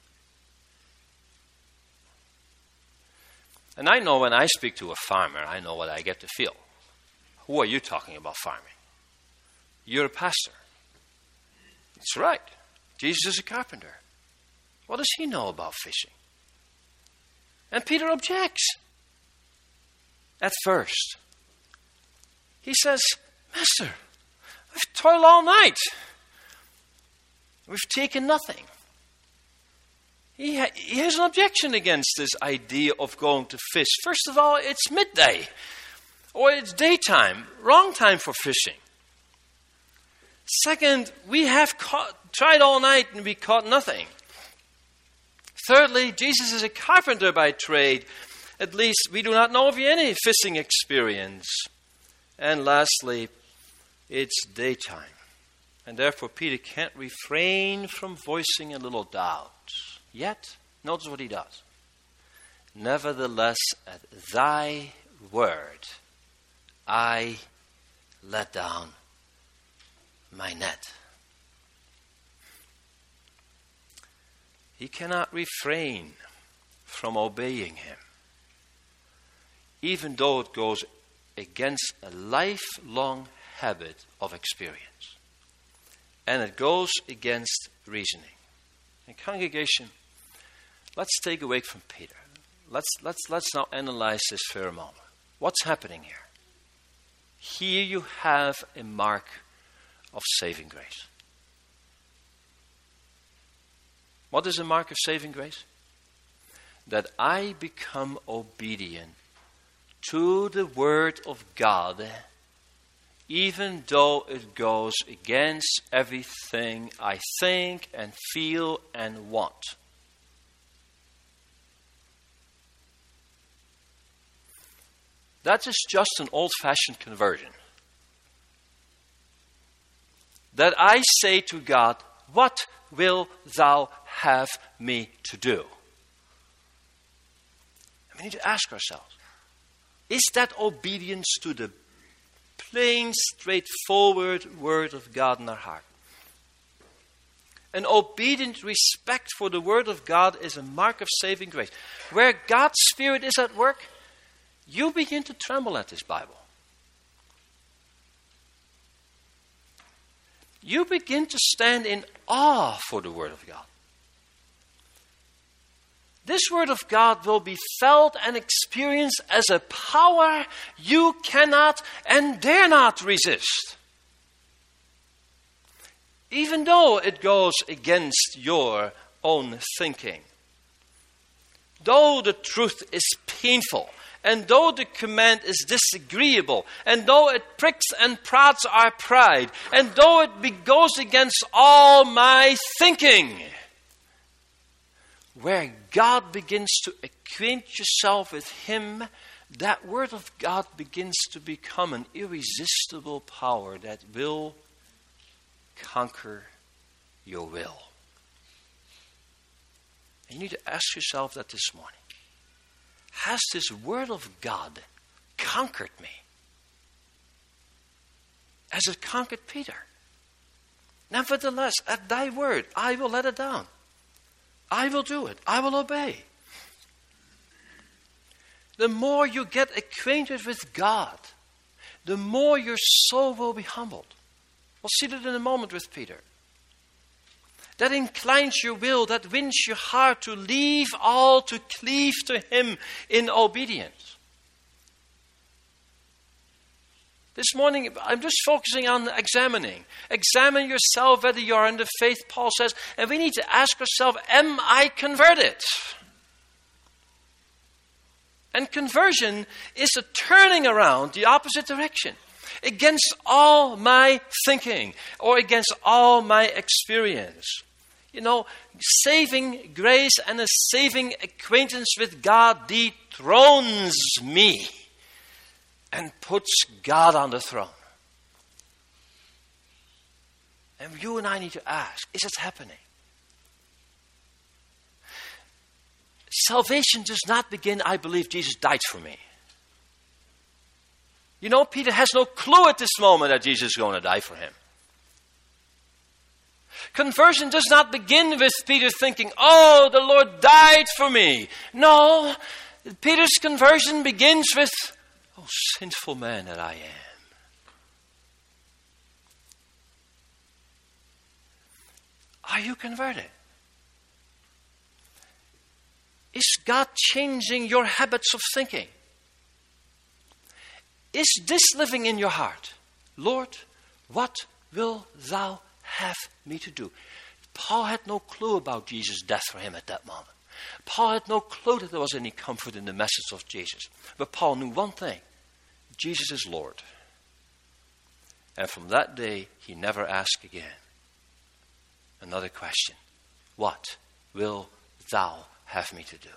And I know when I speak to a farmer, I know what I get to feel. Who are you talking about farming? You're a pastor. That's right. Jesus is a carpenter. What does he know about fishing? And Peter objects. At first, he says, "Master, I've toiled all night. We've taken nothing." He, ha- he has an objection against this idea of going to fish. First of all, it's midday. Or it's daytime. Wrong time for fishing. Second, we have caught, tried all night and we caught nothing. Thirdly, Jesus is a carpenter by trade. At least we do not know of any fishing experience. And lastly, it's daytime. And therefore Peter can't refrain from voicing a little doubt. Yet, notice what he does. "Nevertheless, at thy word, I let down my net." He cannot refrain from obeying him, even though it goes against a lifelong habit of experience. And it goes against reasoning. And congregation, let's take away from Peter. Let's, let's, let's now analyze this for a moment. What's happening here? Here you have a mark of saving grace. What is a mark of saving grace? That I become obedient to the word of God, even though it goes against everything I think and feel and want. That is just an old-fashioned conversion. That I say to God, "What will thou have me to do?" And we need to ask ourselves, is that obedience to the plain, straightforward word of God in our heart? An obedient respect for the word of God is a mark of saving grace. Where God's Spirit is at work, you begin to tremble at this Bible. You begin to stand in awe for the word of God. This Word of God will be felt and experienced as a power you cannot and dare not resist. Even though it goes against your own thinking. Though the truth is painful, and though the command is disagreeable, and though it pricks and prods our pride, and though it be- goes against all my thinking, where God begins to acquaint yourself with Him, that Word of God begins to become an irresistible power that will conquer your will. You need to ask yourself that this morning. Has this Word of God conquered me? As it conquered Peter. Nevertheless, at thy word, I will let it down. I will do it. I will obey. The more you get acquainted with God, the more your soul will be humbled. We'll see that in a moment with Peter. That inclines your will, that wins your heart to leave all, to cleave to Him in obedience. This morning, I'm just focusing on examining. Examine yourself whether you are in the faith, Paul says, and we need to ask ourselves, am I converted? And conversion is a turning around the opposite direction. Against all my thinking or against all my experience. You know, saving grace and a saving acquaintance with God dethrones me and puts God on the throne. And you and I need to ask, is it happening? Salvation does not begin, I believe Jesus died for me. You know, Peter has no clue at this moment that Jesus is going to die for him. Conversion does not begin with Peter thinking, oh, the Lord died for me. No, Peter's conversion begins with, oh, sinful man that I am. Are you converted? Is God changing your habits of thinking? Is this living in your heart? Lord, what will thou have me to do? Paul had no clue about Jesus' death for him at that moment. Paul had no clue that there was any comfort in the message of Jesus. But Paul knew one thing. Jesus is Lord. And from that day, he never asked again. Another question. What will thou have me to do?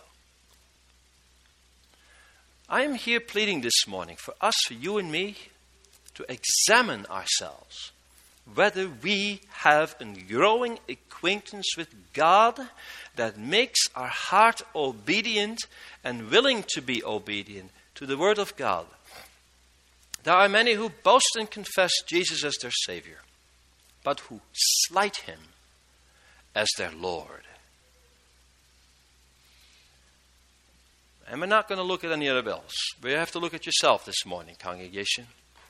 I am here pleading this morning for us, for you and me, to examine ourselves whether we have a growing acquaintance with God that makes our heart obedient and willing to be obedient to the Word of God. There are many who boast and confess Jesus as their Savior, but who slight Him as their Lord. And we're not going to look at any other bills. We have to look at yourself this morning, congregation.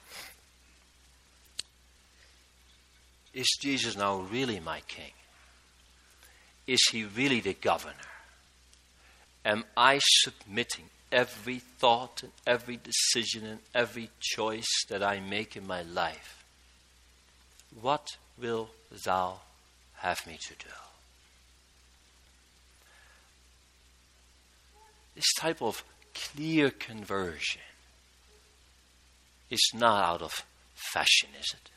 Is Jesus now really my King? Is He really the governor? Am I submitting every thought and every decision and every choice that I make in my life? What will thou have me to do? This type of clear conversion is not out of fashion, is it?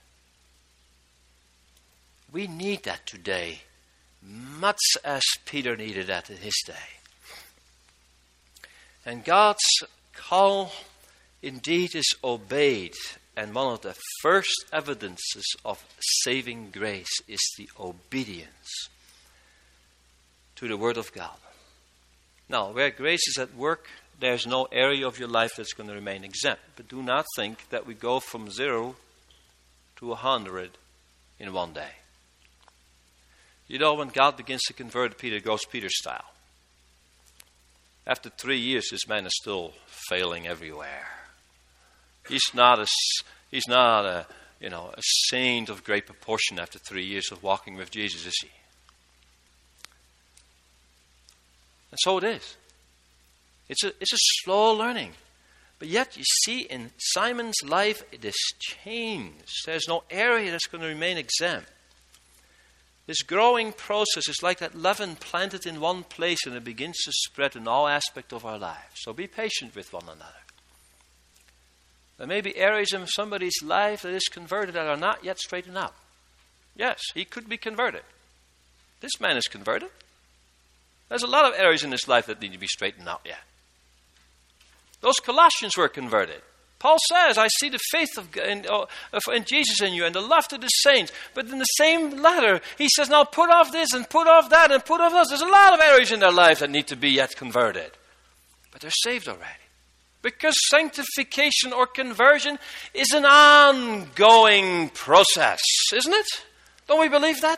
We need that today, much as Peter needed that in his day. And God's call indeed is obeyed. And one of the first evidences of saving grace is the obedience to the Word of God. Now, where grace is at work, there's no area of your life that's going to remain exempt. But do not think that we go from zero to a hundred in one day. You know, when God begins to convert Peter, it goes Peter style. After three years, this man is still failing everywhere. He's not a, he's not a, you know, a saint of great proportion after three years of walking with Jesus, is he? And so it is. It's a, it's a slow learning. But yet, you see, in Simon's life, it is changed. There's no area that's going to remain exempt. This growing process is like that leaven planted in one place, and it begins to spread in all aspects of our lives. So be patient with one another. There may be areas in somebody's life that is converted that are not yet straightened out. Yes, he could be converted. This man is converted. There's a lot of areas in his life that need to be straightened out yet. Those Colossians were converted. Paul says, I see the faith of, in, of, in Jesus in you and the love to the saints. But in the same letter, he says, now put off this and put off that and put off this. There's a lot of areas in their life that need to be yet converted. But they're saved already. Because sanctification or conversion is an ongoing process, isn't it? Don't we believe that?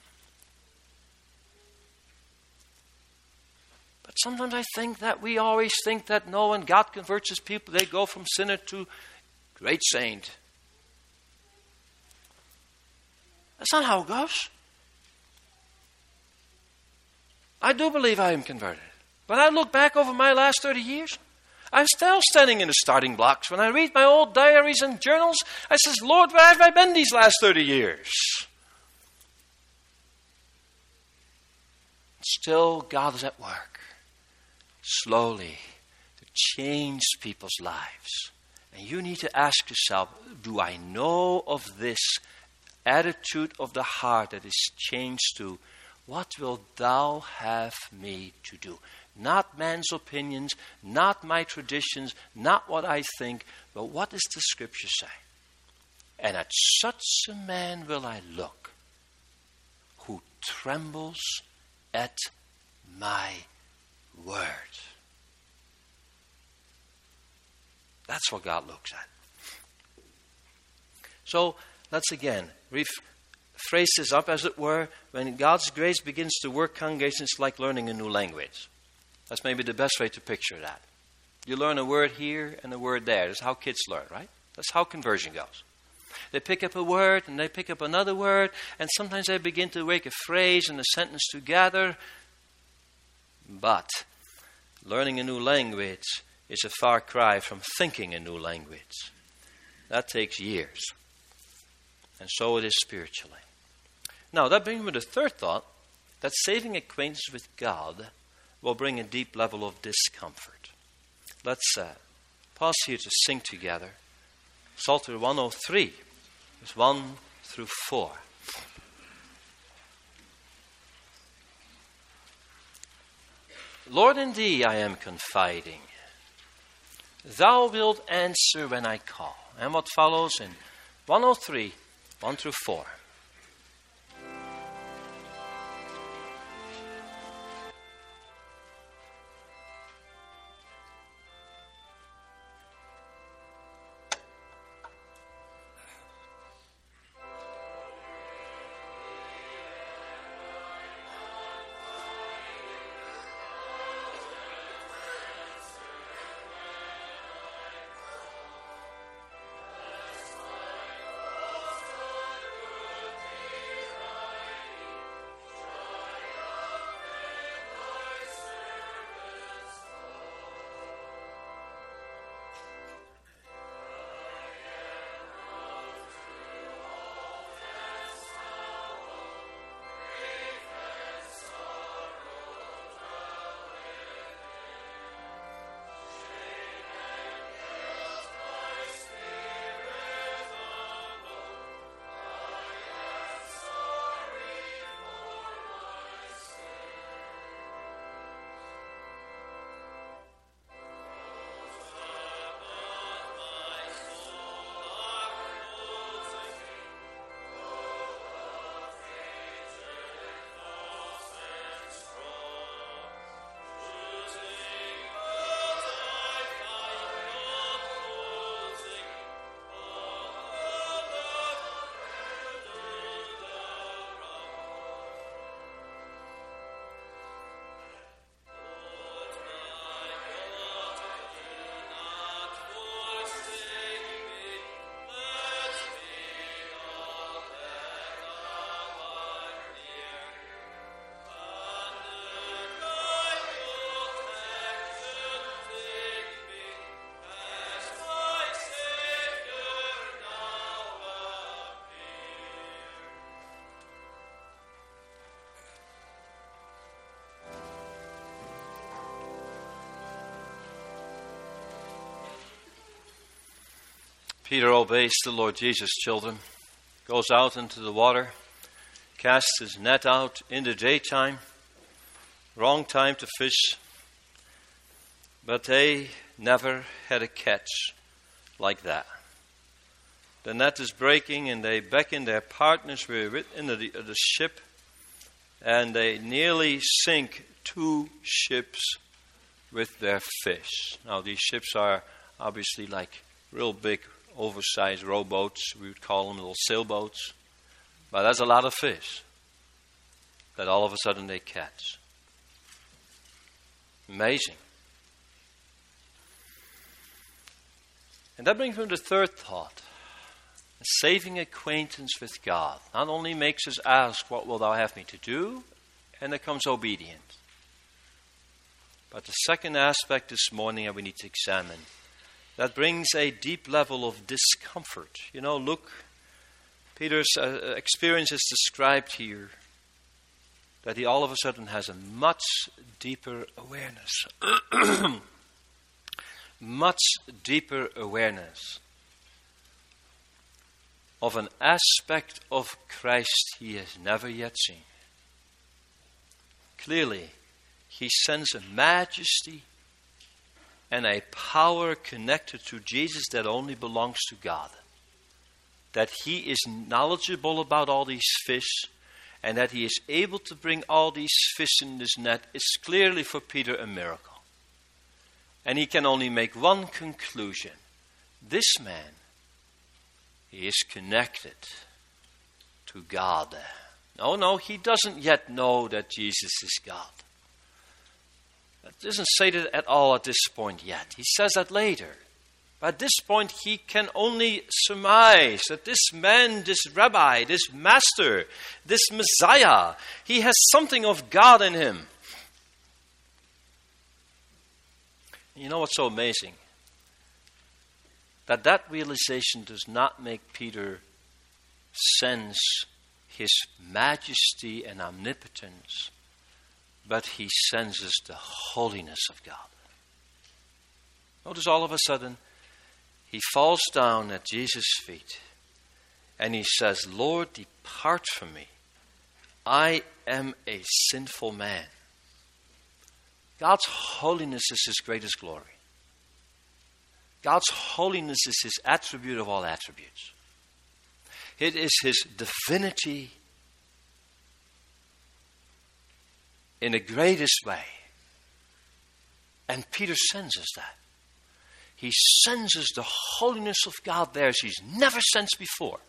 But sometimes I think that we always think that no, when God converts his people, they go from sinner to great saint. That's not how it goes. I do believe I am converted. When I look back over my last thirty years, I'm still standing in the starting blocks. When I read my old diaries and journals, I says, Lord, where have I been these last thirty years? Still, God is at work, slowly, to change people's lives. And you need to ask yourself, do I know of this attitude of the heart that is changed to, what will thou have me to do? Not man's opinions, not my traditions, not what I think, but what does the Scripture say? And at such a man will I look, who trembles at my word. That's what God looks at. So let's again rephrase this up, as it were. When God's grace begins to work, congregation, it's like learning a new language. That's maybe the best way to picture that. You learn a word here and a word there. That's how kids learn, right? That's how conversion goes. They pick up a word and they pick up another word, and sometimes they begin to make a phrase and a sentence together. But learning a new language is a far cry from thinking a new language. That takes years. And so it is spiritually. Now, that brings me to the third thought, that saving acquaintance with God will bring a deep level of discomfort. Let's uh, pause here to sing together. Psalter one oh three, verse one through four. Lord, in thee I am confiding. Thou wilt answer when I call. And what follows in one oh three, one through four. Peter obeys the Lord Jesus, children, goes out into the water, casts his net out in the daytime, wrong time to fish, but they never had a catch like that. The net is breaking and they beckon their partners within the, the ship, and they nearly sink two ships with their fish. Now these ships are obviously like real big, oversized rowboats. We would call them little sailboats. But that's a lot of fish that all of a sudden they catch. Amazing. And that brings me to the third thought. A saving acquaintance with God not only makes us ask, what will thou have me to do? And there comes obedience. But the second aspect this morning that we need to examine, that brings a deep level of discomfort. You know, look, Peter's uh, experience is described here, that he all of a sudden has a much deeper awareness. much deeper awareness of an aspect of Christ he has never yet seen. Clearly, he sensed a majesty and a power connected to Jesus that only belongs to God. That he is knowledgeable about all these fish, and that he is able to bring all these fish in this net is clearly for Peter a miracle. And he can only make one conclusion. This man, he is connected to God. No, no, he doesn't yet know that Jesus is God. It doesn't say that at all at this point yet. He says that later. But at this point, he can only surmise that this man, this rabbi, this master, this Messiah, he has something of God in him. And you know what's so amazing? That that realization does not make Peter sense his majesty and omnipotence, but he senses the holiness of God. Notice all of a sudden, he falls down at Jesus' feet and he says, Lord, depart from me. I am a sinful man. God's holiness is his greatest glory. God's holiness is his attribute of all attributes. It is his divinity in the greatest way. And Peter senses that. He senses the holiness of God there as he's never sensed before.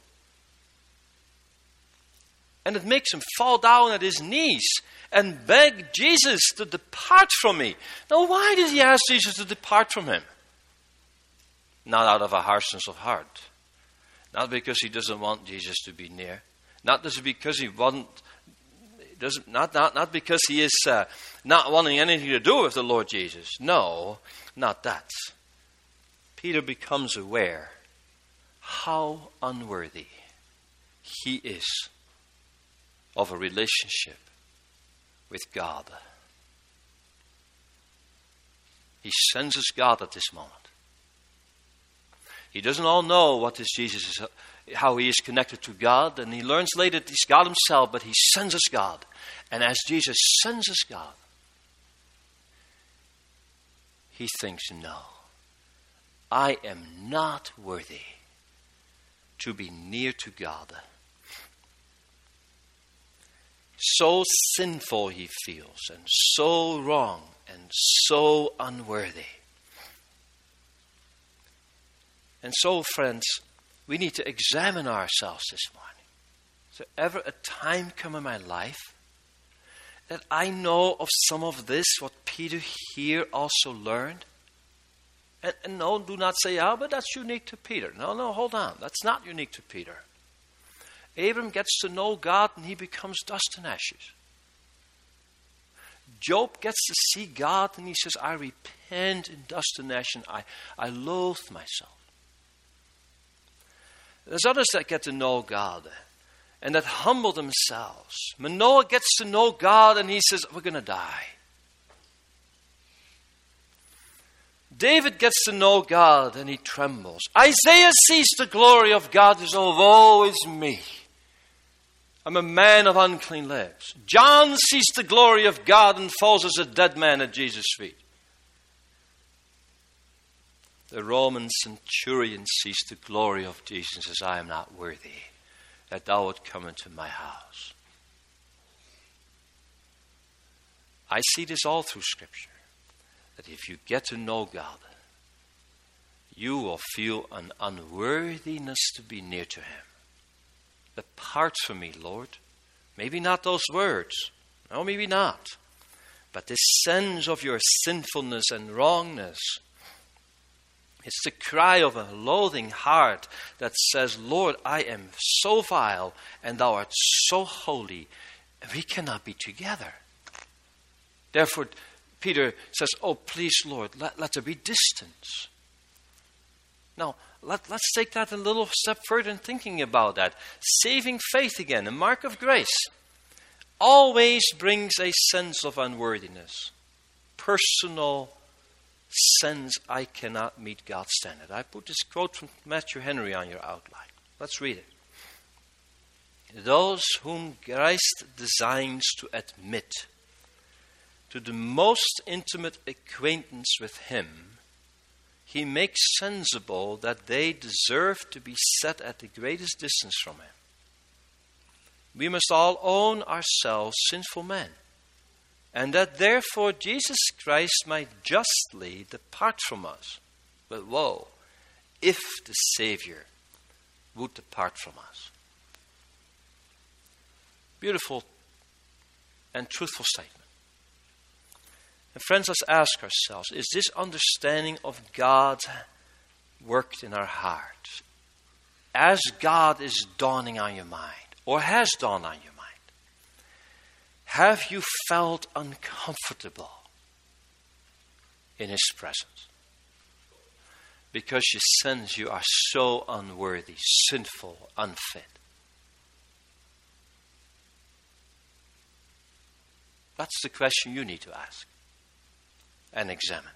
And it makes him fall down at his knees and beg Jesus to depart from me. Now, why did he ask Jesus to depart from him? Not out of a harshness of heart. Not because he doesn't want Jesus to be near. Not because he want, doesn't. Not not not because he is uh, not wanting anything to do with the Lord Jesus. No, not that. Peter becomes aware how unworthy he is of a relationship with God. He senses God at this moment. He doesn't all know what this Jesus is, how he is connected to God, and he learns later that he's God himself, but he senses God. And as Jesus senses God, he thinks, no, I am not worthy to be near to God. So sinful he feels, and so wrong, and so unworthy. And so, friends, we need to examine ourselves this morning. Is there ever a time come in my life that I know of some of this, what Peter here also learned? And, and no, do not say, oh, but that's unique to Peter. No, no, hold on. That's not unique to Peter. Abram gets to know God and he becomes dust and ashes. Job gets to see God and he says, I repent in dust and ashes and I, I loathe myself. There's others that get to know God and that humble themselves. Manoah gets to know God and he says, we're going to die. David gets to know God and he trembles. Isaiah sees the glory of God and says, oh, woe is me. I'm a man of unclean lips. John sees the glory of God and falls as a dead man at Jesus' feet. The Roman centurion sees the glory of Jesus and says, I am not worthy that thou would come into my house. I see this all through Scripture. That if you get to know God, you will feel an unworthiness to be near to Him. Depart from me, Lord. Maybe not those words. No, maybe not. But this sense of your sinfulness and wrongness. It's the cry of a loathing heart that says, Lord, I am so vile and thou art so holy. And we cannot be together. Therefore, Peter says, oh, please, Lord, let, let there be distance. Now, let, let's take that a little step further in thinking about that. Saving faith again, a mark of grace, always brings a sense of unworthiness. Personal sense, I cannot meet God's standard. I put this quote from Matthew Henry on your outline. Let's read it. Those whom Christ designs to admit to the most intimate acquaintance with Him, He makes sensible that they deserve to be set at the greatest distance from Him. We must all own ourselves sinful men, and that therefore Jesus Christ might justly depart from us. But woe, if the Savior would depart from us. Beautiful and truthful statement. And friends, let's ask ourselves, is this understanding of God worked in our heart? As God is dawning on your mind, or has dawned on your mind, have you felt uncomfortable in His presence? Because you sense you are so unworthy, sinful, unfit. That's the question you need to ask and examine.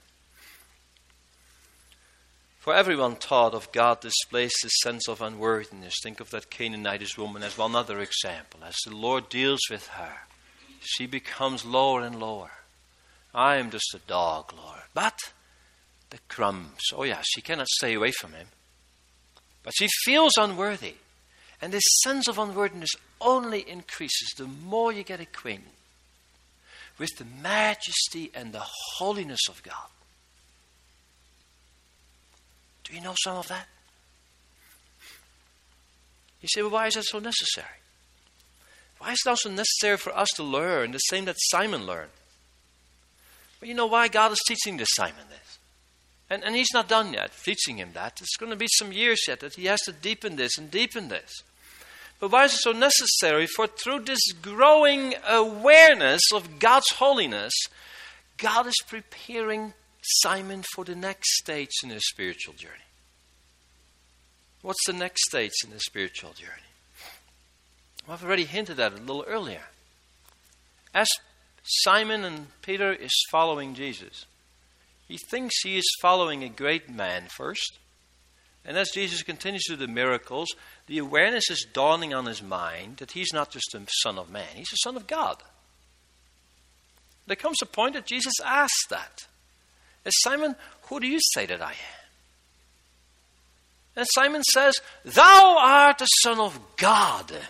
For everyone taught of God displays this sense of unworthiness. Think of that Canaanitish woman as one other example. As the Lord deals with her, she becomes lower and lower. I am just a dog, Lord. But the crumbs, oh yes, she cannot stay away from Him. But she feels unworthy. And this sense of unworthiness only increases the more you get acquainted with the majesty and the holiness of God. Do you know some of that? You say, well, why is that so necessary? Why is it also necessary for us to learn the same that Simon learned? Well, you know why God is teaching this Simon this. And, and he's not done yet teaching him that. It's going to be some years yet that he has to deepen this and deepen this. But why is it so necessary? For through this growing awareness of God's holiness, God is preparing Simon for the next stage in his spiritual journey. What's the next stage in the spiritual journey? Well, I've already hinted at it a little earlier. As Simon and Peter is following Jesus, he thinks he is following a great man first. And as Jesus continues to do the miracles, the awareness is dawning on his mind that he's not just a son of man, he's a son of God. There comes a point that Jesus asks that. As Simon, who do you say that I am? And Simon says, thou art the Son of God. There's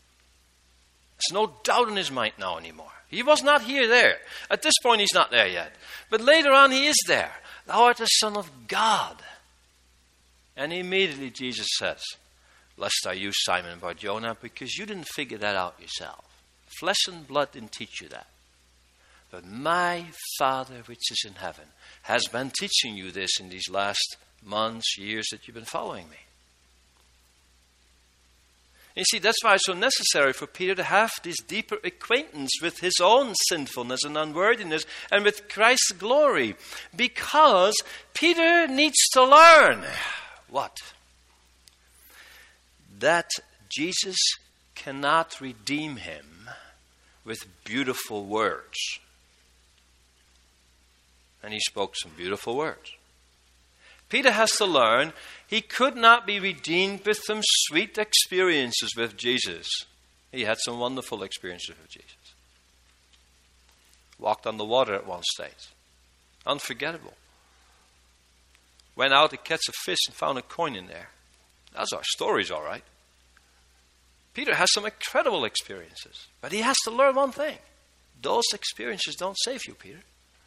no doubt in his mind now anymore. He was not here there. At this point he's not there yet. But later on he is there. Thou art the Son of God. And immediately Jesus says, blessed are you, Simon Bar-Jonah, because you didn't figure that out yourself. Flesh and blood didn't teach you that. But my Father which is in heaven has been teaching you this in these last months, years that you've been following me. You see, that's why it's so necessary for Peter to have this deeper acquaintance with his own sinfulness and unworthiness and with Christ's glory. Because Peter needs to learn what? That Jesus cannot redeem him with beautiful words. And he spoke some beautiful words. Peter has to learn he could not be redeemed with some sweet experiences with Jesus. He had some wonderful experiences with Jesus. Walked on the water at one stage. Unforgettable. Went out to catch a fish and found a coin in there. That's our stories, all right. Peter has some incredible experiences. But he has to learn one thing. Those experiences don't save you, Peter.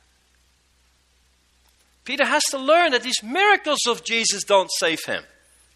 Peter has to learn that these miracles of Jesus don't save him.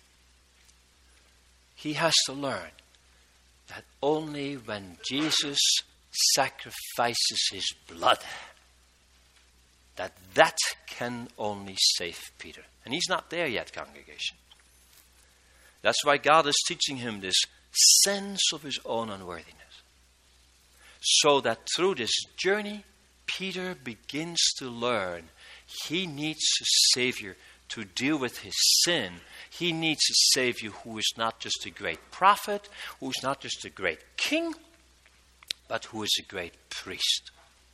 He has to learn that only when Jesus sacrifices his blood, that that can only save Peter. And he's not there yet, congregation. That's why God is teaching him this sense of his own unworthiness. So that through this journey, Peter begins to learn he needs a Savior to deal with his sin. He needs a Savior who is not just a great prophet, who is not just a great king, but who is a great priest.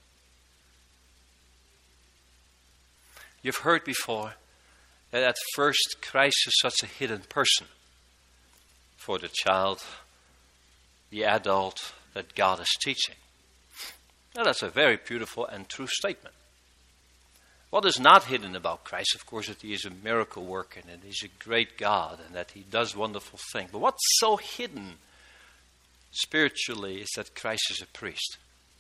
You've heard before that at first Christ is such a hidden person for the child, the adult that God is teaching. Now that's a very beautiful and true statement. What is not hidden about Christ, of course, that he is a miracle worker and that he's a great God and that he does wonderful things. But what's so hidden spiritually is that Christ is a priest.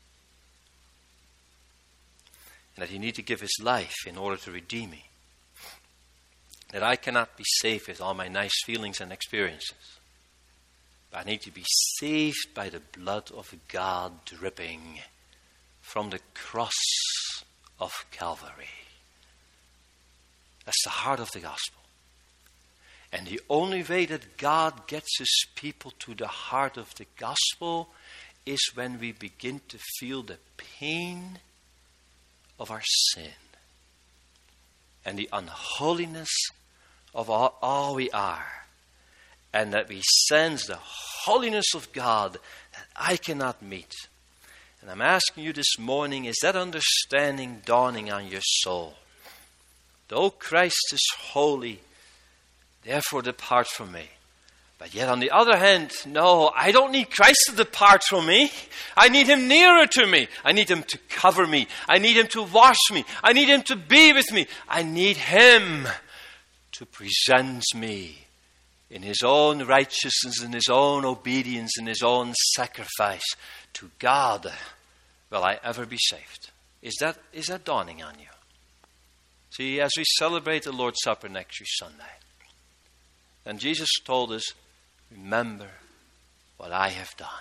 And that he needs to give his life in order to redeem me. That I cannot be saved with all my nice feelings and experiences. But I need to be saved by the blood of God dripping from the cross of Calvary. That's the heart of the gospel. And the only way that God gets his people to the heart of the gospel is when we begin to feel the pain of our sin and the unholiness of all, all we are, and that we sense the holiness of God that I cannot meet. And I'm asking you this morning, is that understanding dawning on your soul? Though Christ is holy, therefore depart from me. But yet on the other hand, no, I don't need Christ to depart from me. I need him nearer to me. I need him to cover me. I need him to wash me. I need him to be with me. I need him to present me in his own righteousness, in his own obedience, in his own sacrifice to God. Will I ever be saved? Is that, is that dawning on you? See, as we celebrate the Lord's Supper next week Sunday, and Jesus told us, remember what I have done.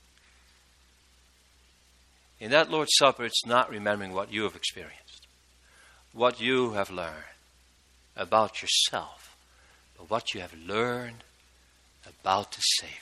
In that Lord's Supper, it's not remembering what you have experienced, what you have learned about yourself, but what you have learned about the Savior.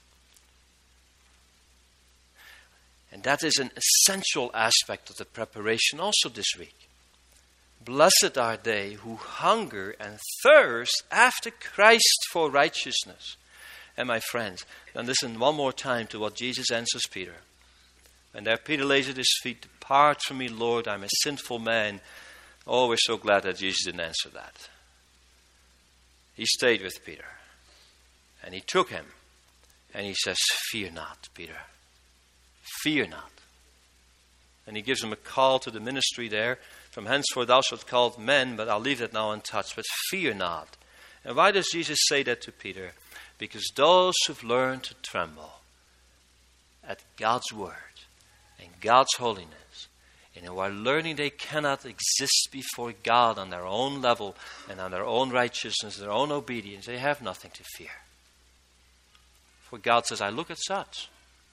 And that is an essential aspect of the preparation also this week. Blessed are they who hunger and thirst after Christ for righteousness. And my friends, then listen one more time to what Jesus answers Peter. And there Peter lays at his feet, depart from me, Lord, I'm a sinful man. Oh, we're so glad that Jesus didn't answer that. He stayed with Peter. And he took him. And he says, fear not, Peter. Fear not. And he gives him a call to the ministry there. From henceforth thou shalt call men, but I'll leave that now untouched. But fear not. And why does Jesus say that to Peter? Because those who've learned to tremble at God's word and God's holiness, and who are learning they cannot exist before God on their own level and on their own righteousness, their own obedience, they have nothing to fear. For God says, I look at such.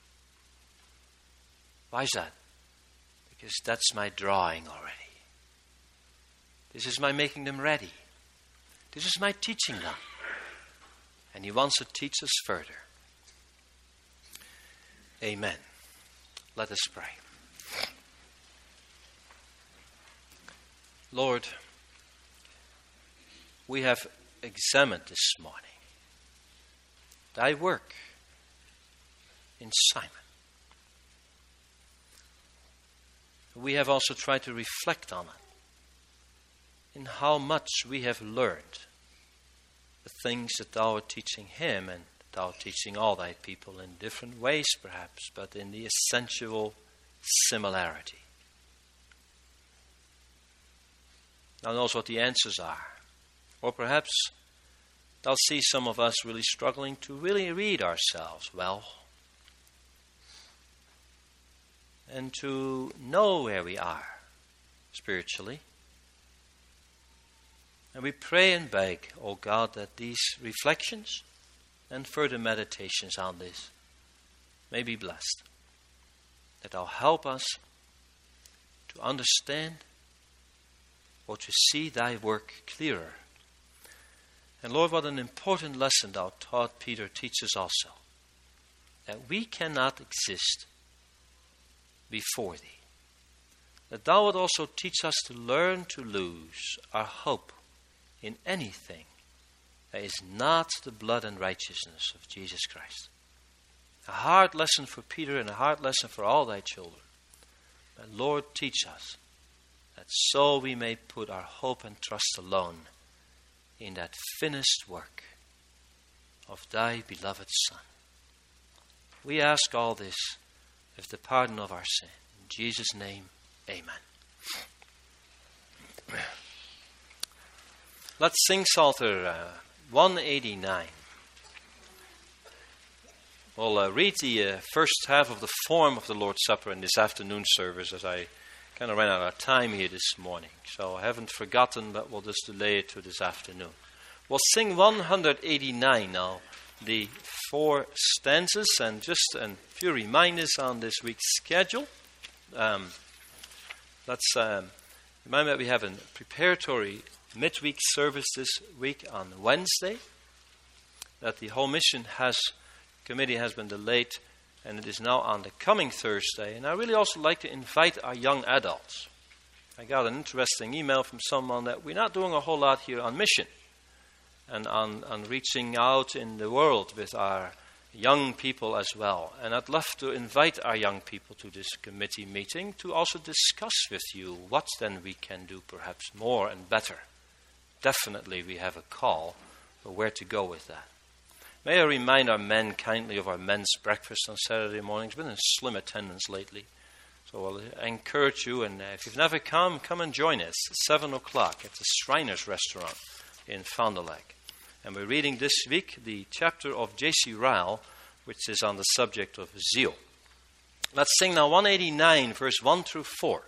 Why is that? Because that's my drawing already. This is my making them ready. This is my teaching them. And he wants to teach us further. Amen. Let us pray. Lord, we have examined this morning thy work in Simon. We have also tried to reflect on it. in how much we have learned the things that thou art teaching him, and thou art teaching all thy people in different ways perhaps, but in the essential similarity. Thou knows what the answers are. Or perhaps thou see some of us really struggling to really read ourselves well and to know where we are spiritually. And we pray and beg, O God, that these reflections and further meditations on this may be blessed. That thou help us to understand or to see thy work clearer. And Lord, what an important lesson thou taught Peter teaches also. That we cannot exist before thee. That thou would also teach us to learn to lose our hope in anything that is not the blood and righteousness of Jesus Christ. A hard lesson for Peter and a hard lesson for all thy children. But Lord, teach us that so we may put our hope and trust alone in that finished work of thy beloved Son. We ask all this with the pardon of our sin. In Jesus' name, amen. Let's sing Psalter uh, one eighty-nine. We'll uh, read the uh, first half of the form of the Lord's Supper in this afternoon service, as I kind of ran out of time here this morning. So I haven't forgotten, but we'll just delay it to this afternoon. We'll sing one eighty-nine now, the four stanzas, and just a few reminders on this week's schedule. Um, let's um, remind that we have a preparatory midweek service this week on Wednesday, that the whole mission has committee has been delayed, and it is now on the coming Thursday. And I really also like to invite our young adults. I got an interesting email from someone that we're not doing a whole lot here on mission and on, on reaching out in the world with our young people as well. And I'd love to invite our young people to this committee meeting to also discuss with you what then we can do perhaps more and better. Definitely we have a call for where to go with that. May I remind our men kindly of our men's breakfast on Saturday mornings. It's been in slim attendance lately. So I'll encourage you, and if you've never come, come and join us at seven o'clock at the Shriners Restaurant in Fond du Lac. And we're reading this week the chapter of J C Ryle, which is on the subject of zeal. Let's sing now one eighty-nine, verse one through four.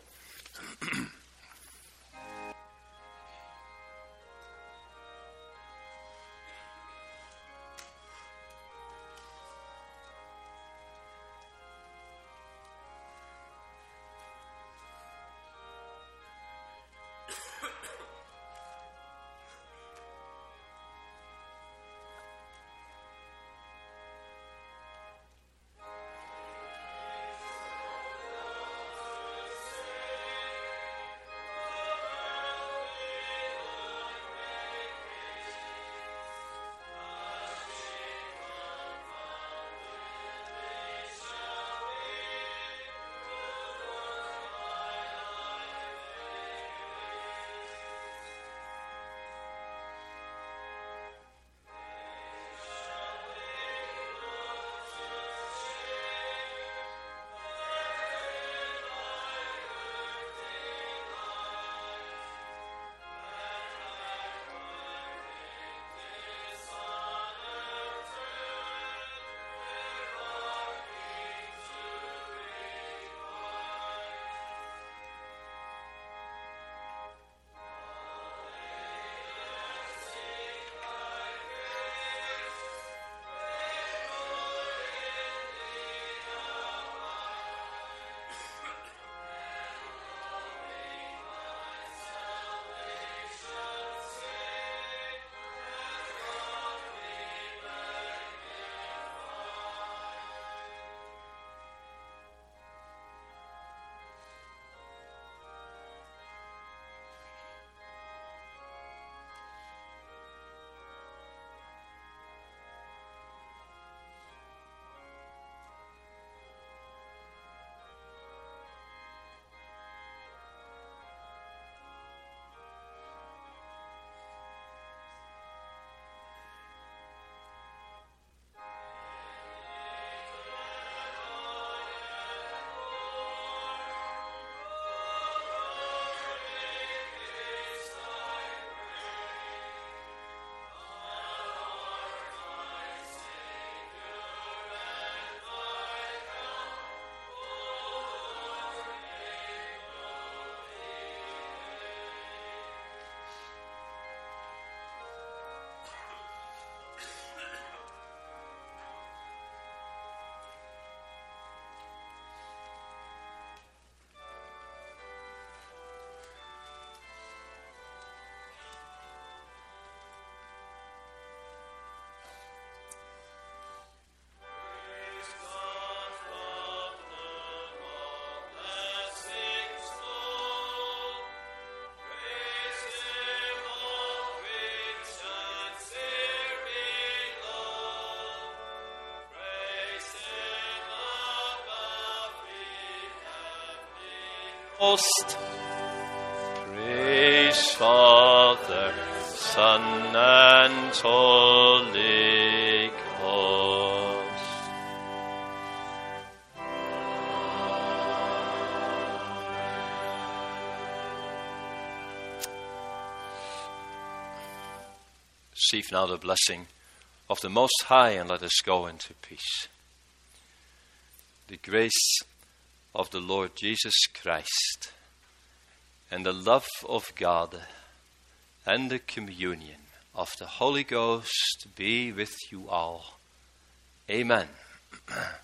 Ghost. Praise Father, Son, and Holy Ghost. Receive now the blessing of the Most High, and let us go into peace. The grace of the Lord Jesus Christ, and the love of God, and the communion of the Holy Ghost be with you all. Amen.